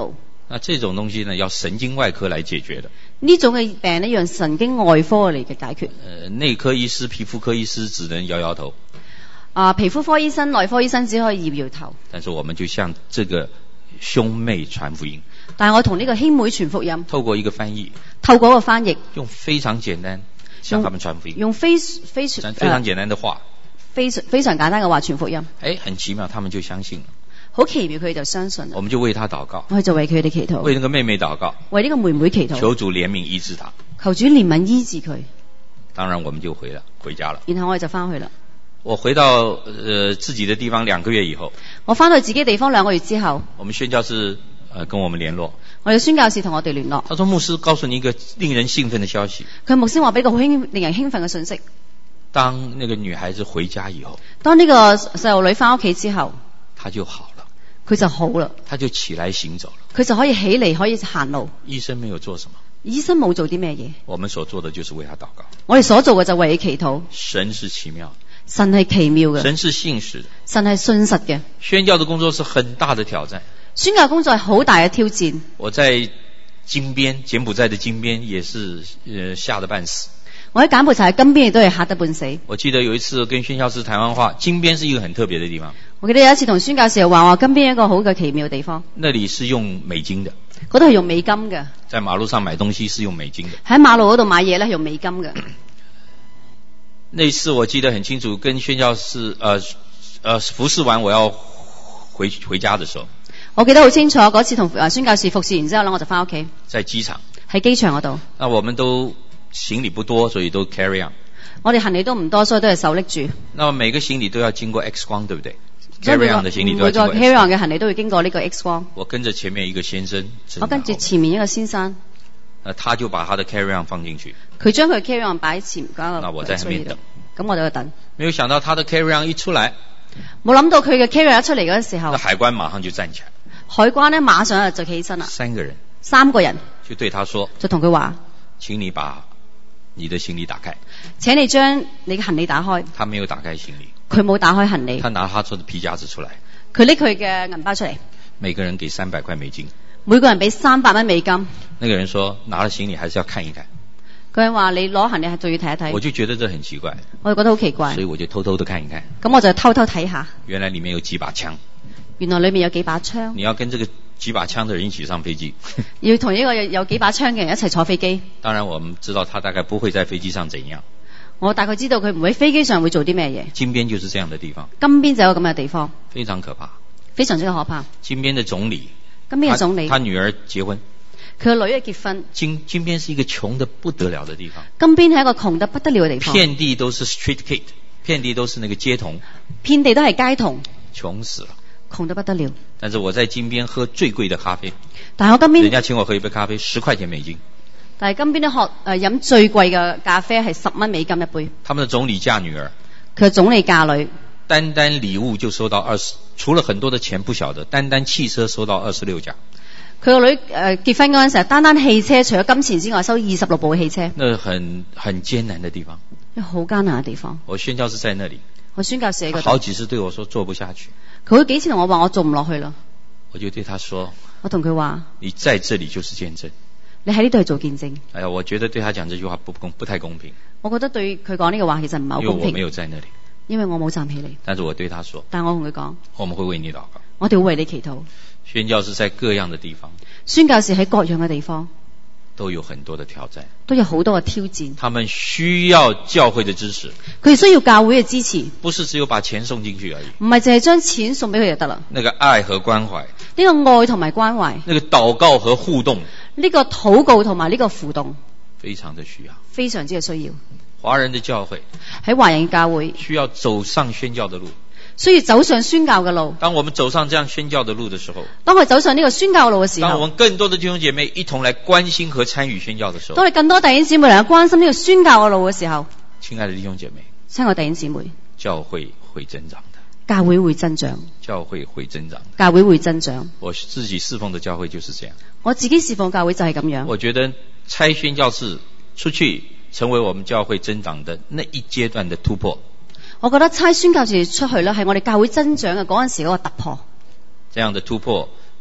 那這種東西呢，要神經外科來解決的。 呢種嘅病呢，用神經外科嚟嘅解決。 呃，內科醫師、皮膚科醫師只能搖搖頭。 啊，皮膚科醫生、內科醫生只可以搖搖頭。 但是我們就向這個兄妹傳福音。 但係我同呢個兄妹傳福音， 透過一個翻譯， 透過一個翻譯， 用非常簡單向他們傳福音， 用非非常非常簡單的話， 非常非常簡單嘅話傳福音。 誒，很奇妙，他們就相信了。 好奇妙，佢哋就相信。 我們就為他禱告， 我哋就為佢哋祈禱， 為那個妹妹禱告， 為呢個妹妹祈禱， 求主憐憫醫治他， 求主憐憫醫治佢。 當然，我們就回了，回家了。 然後我哋就翻去啦。 我回到呃自己的地方兩個月以後， 我翻到自己地方兩個月之後， 我們宣教士呃跟我們聯絡， 我哋宣教士同我哋聯絡。 他說牧師告訴你一個令人興奮的消息。 佢牧師話俾個好興令人興奮嘅信息。 當那個女孩子回家以後， 當呢個細路女翻屋企之後， 她就好了， 佢就好啦， 她就起來行走了， 佢就可以起嚟可以行路。 醫生沒有做什麼， 醫生冇做啲咩嘢， 我們所做的就是為她禱告。 我哋所做嘅就為佢祈禱。 神是奇妙的， 神係奇妙嘅， 神是信實的， 神係信實嘅。 宣教的工作是很大的挑戰， 宣教工作係好大嘅挑戰。 我在金邊，柬埔寨的金邊也是呃嚇得半死。 我喺柬埔寨金邊亦都係嚇得半死。 我記得有一次跟宣教士談完話，金邊是一個很特別的地方。 我記得有一次同宣教士話話金邊一個好嘅奇妙嘅地方。 那裡是用美金的， 嗰度係用美金嘅。 在馬路上買東西是用美金的。 喺馬路嗰度買嘢咧係用美金嘅。 那次我記得很清楚，跟宣教士呃呃服侍完我要回回家的時候， 我記得好清楚嗰次同宣教士服侍完之後咧，我就翻屋企。 在機場。喺機場嗰度。 那我們都行李不多，所以都 carry on。 我哋行李都唔多，所以都係手拎住。 那麼每個行李都要經過 X 光，對不對？carry on 的行李都要經過 X 光。 每個 carry on 嘅行李都會經過呢個 X 光。 我跟着前面一個先生， 我跟住前面一個先生。 那他就把他的 carry on 放進去。 佢將佢 carry on 擺喺前嗰個。 那我在後面等。 咁我就喺度等。 沒有想到他的 carry on 一出來， 冇諗到佢嘅 carry on 一出嚟嗰時候， 那海關馬上就站起來。 海關呢馬上就起身啦。 三個人。 三個人。 就對他說。 就同佢話。 請你把你的行李打開。 請你將你嘅行李打開。 他沒有打開行李。 佢冇打開行李。 他拿他做的皮夾子出來。 佢拎佢嘅銀包出嚟。 每個人給三百塊美金。 每個人俾三百蚊美金。 那個人說拿了行李還是要看一看。 佢話你攞行李係仲要睇一睇。 我就覺得這很奇怪。 我就覺得好奇怪。 所以我就偷偷的看一看。 咁我就偷偷睇下。 原來裏面有幾把槍。 原來裏面有幾把槍。 你要跟這個幾把槍的人一起上飛機。 要同一個有有幾把槍嘅人一齊坐飛機。 當然我們知道他大概不會在飛機上怎樣。 我大概知道佢唔會喺飛機上會做啲咩嘢。 金邊就是這樣的地方。 金邊就有咁嘅地方。 非常可怕。 非常之可怕。 金邊的總理。 金邊嘅總理。 他女兒結婚。 佢個女嘅結婚。 金金邊是一個窮得不得了的地方。 金邊係一個窮得不得了嘅地方。 遍地都是 street kid， 遍地都是那個街童。 遍地都係街童。 窮死了。 窮得不得了。 但是我在金邊喝最貴的咖啡。 但係我金邊。 人家請我喝一杯咖啡，十塊錢美金。 但係金邊都學誒飲最貴嘅咖啡係十蚊美金一杯。 他們的總理嫁女兒。 佢嘅總理嫁女。 單單禮物就收到二十，除了很多的錢不曉得，單單汽車收到二十六架。 佢個女誒、呃、結婚嗰陣時候，單單汽車除咗金錢之外，收二十六部汽車。 那很很艱難的地方。 好艱難嘅地方。 我宣教士在那裡。 我宣教士喺嗰度。 好幾次對我說做不下去。 佢幾次同我話我做唔落去啦。 我就對他說。 我同佢話。 你在這裡就是見證。 你喺呢度係做見證。 哎呀，我覺得對他講這句話不公，不太公平。 我覺得對佢講呢個話其實唔係好公平。 因為我沒有在那裡。 因為我冇站起嚟。 但是我對他說。 但我同佢講。 我們會為你禱告。 我哋會為你祈禱。 宣教士在各樣的地方。 宣教士喺各樣嘅地方。 都有很多的挑戰。 都有好多嘅挑戰。 他們需要教會的支持。 佢哋需要教會嘅支持。 不是只有把錢送進去而已。 唔係淨係將錢送俾佢就得啦。 那個愛和關懷。 呢個愛同埋關懷。 那個禱告和互動。 呢個禱告同埋呢個互動。 非常的需要。 非常之嘅需要。 華人的教會。 喺華人教會。 需要走上宣教的路。 需要走上宣教嘅路。 當我們走上這樣宣教的路的時候， 當我哋走上呢個宣教嘅路嘅時候， 當我們更多的弟兄姐妹一同來關心和參與宣教的時候， 當我哋更多弟兄姊妹嚟關心呢個宣教嘅路嘅時候， 親愛的弟兄姐妹， 親愛的弟兄姊妹， 教會會增長的， 教會會增長， 教會會增長的， 教會會增長。 我自己侍奉的教會就是這樣， 我自己侍奉教會就係咁樣。 我覺得差宣教士出去成為我們教會增長的那一階段的突破。 我覺得差宣教士出去咧，係我哋教會增長嘅嗰陣時嗰個突破。 這樣的突破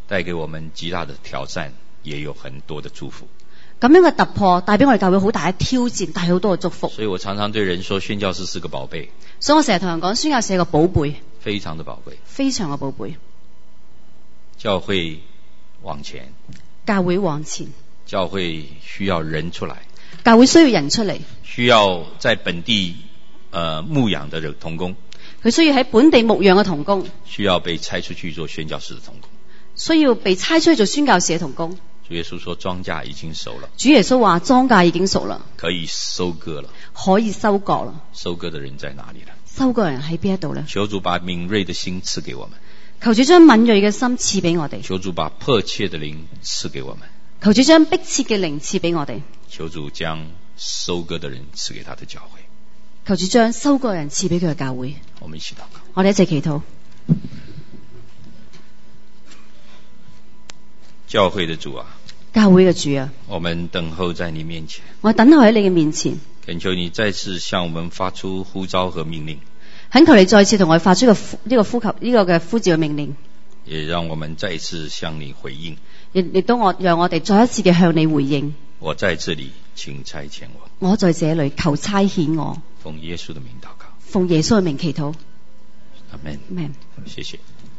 帶給我們極大的挑戰，也有很多的祝福。 咁樣嘅突破帶俾我哋教會好大嘅挑戰，帶好多嘅祝福。 所以我常常對人說，宣教士是個寶貝。 所以我成日同人講，宣教士係個寶貝， 非常的寶貝， 非常嘅寶貝。 教會往前， 教會往前， 教會需要人出來， 教會需要人出嚟， 需要在本地呃牧養的同工， 佢需要喺本地牧養嘅同工， 需要被差出去做宣教士的同工， 需要被差出去做宣教士嘅同工。 主耶穌說莊稼已經熟了， 主耶穌話莊稼已經熟啦， 可以收割了， 可以收割啦。 收割的人在哪裏呢？ 收割人喺邊一度呢？ 求主把敏銳的心賜給我們， 求主將敏銳嘅心賜俾我哋， 求主把迫切的靈賜給我們， 求主將迫切嘅靈賜俾我哋， 求主將收割的人賜給他的教會， 求主將收割人賜俾佢嘅教會。 我們一起禱告， 我哋一齊祈禱。 教會的主啊， 教會嘅主啊， 我們等候在你面前， 我等候喺你嘅面前， 懇求你再次向我們發出呼召和命令， 懇求你再次同我哋發出個呢個呼求呢個嘅呼召嘅命令， 也讓我們再一次向你回應， 亦亦都我讓我哋再一次嘅向你回應。 我在這裏，請差遣我。 我在這裏，求差遣我。 奉耶穌的名禱告。 奉耶穌嘅名祈禱。 阿門。 阿門。 謝謝。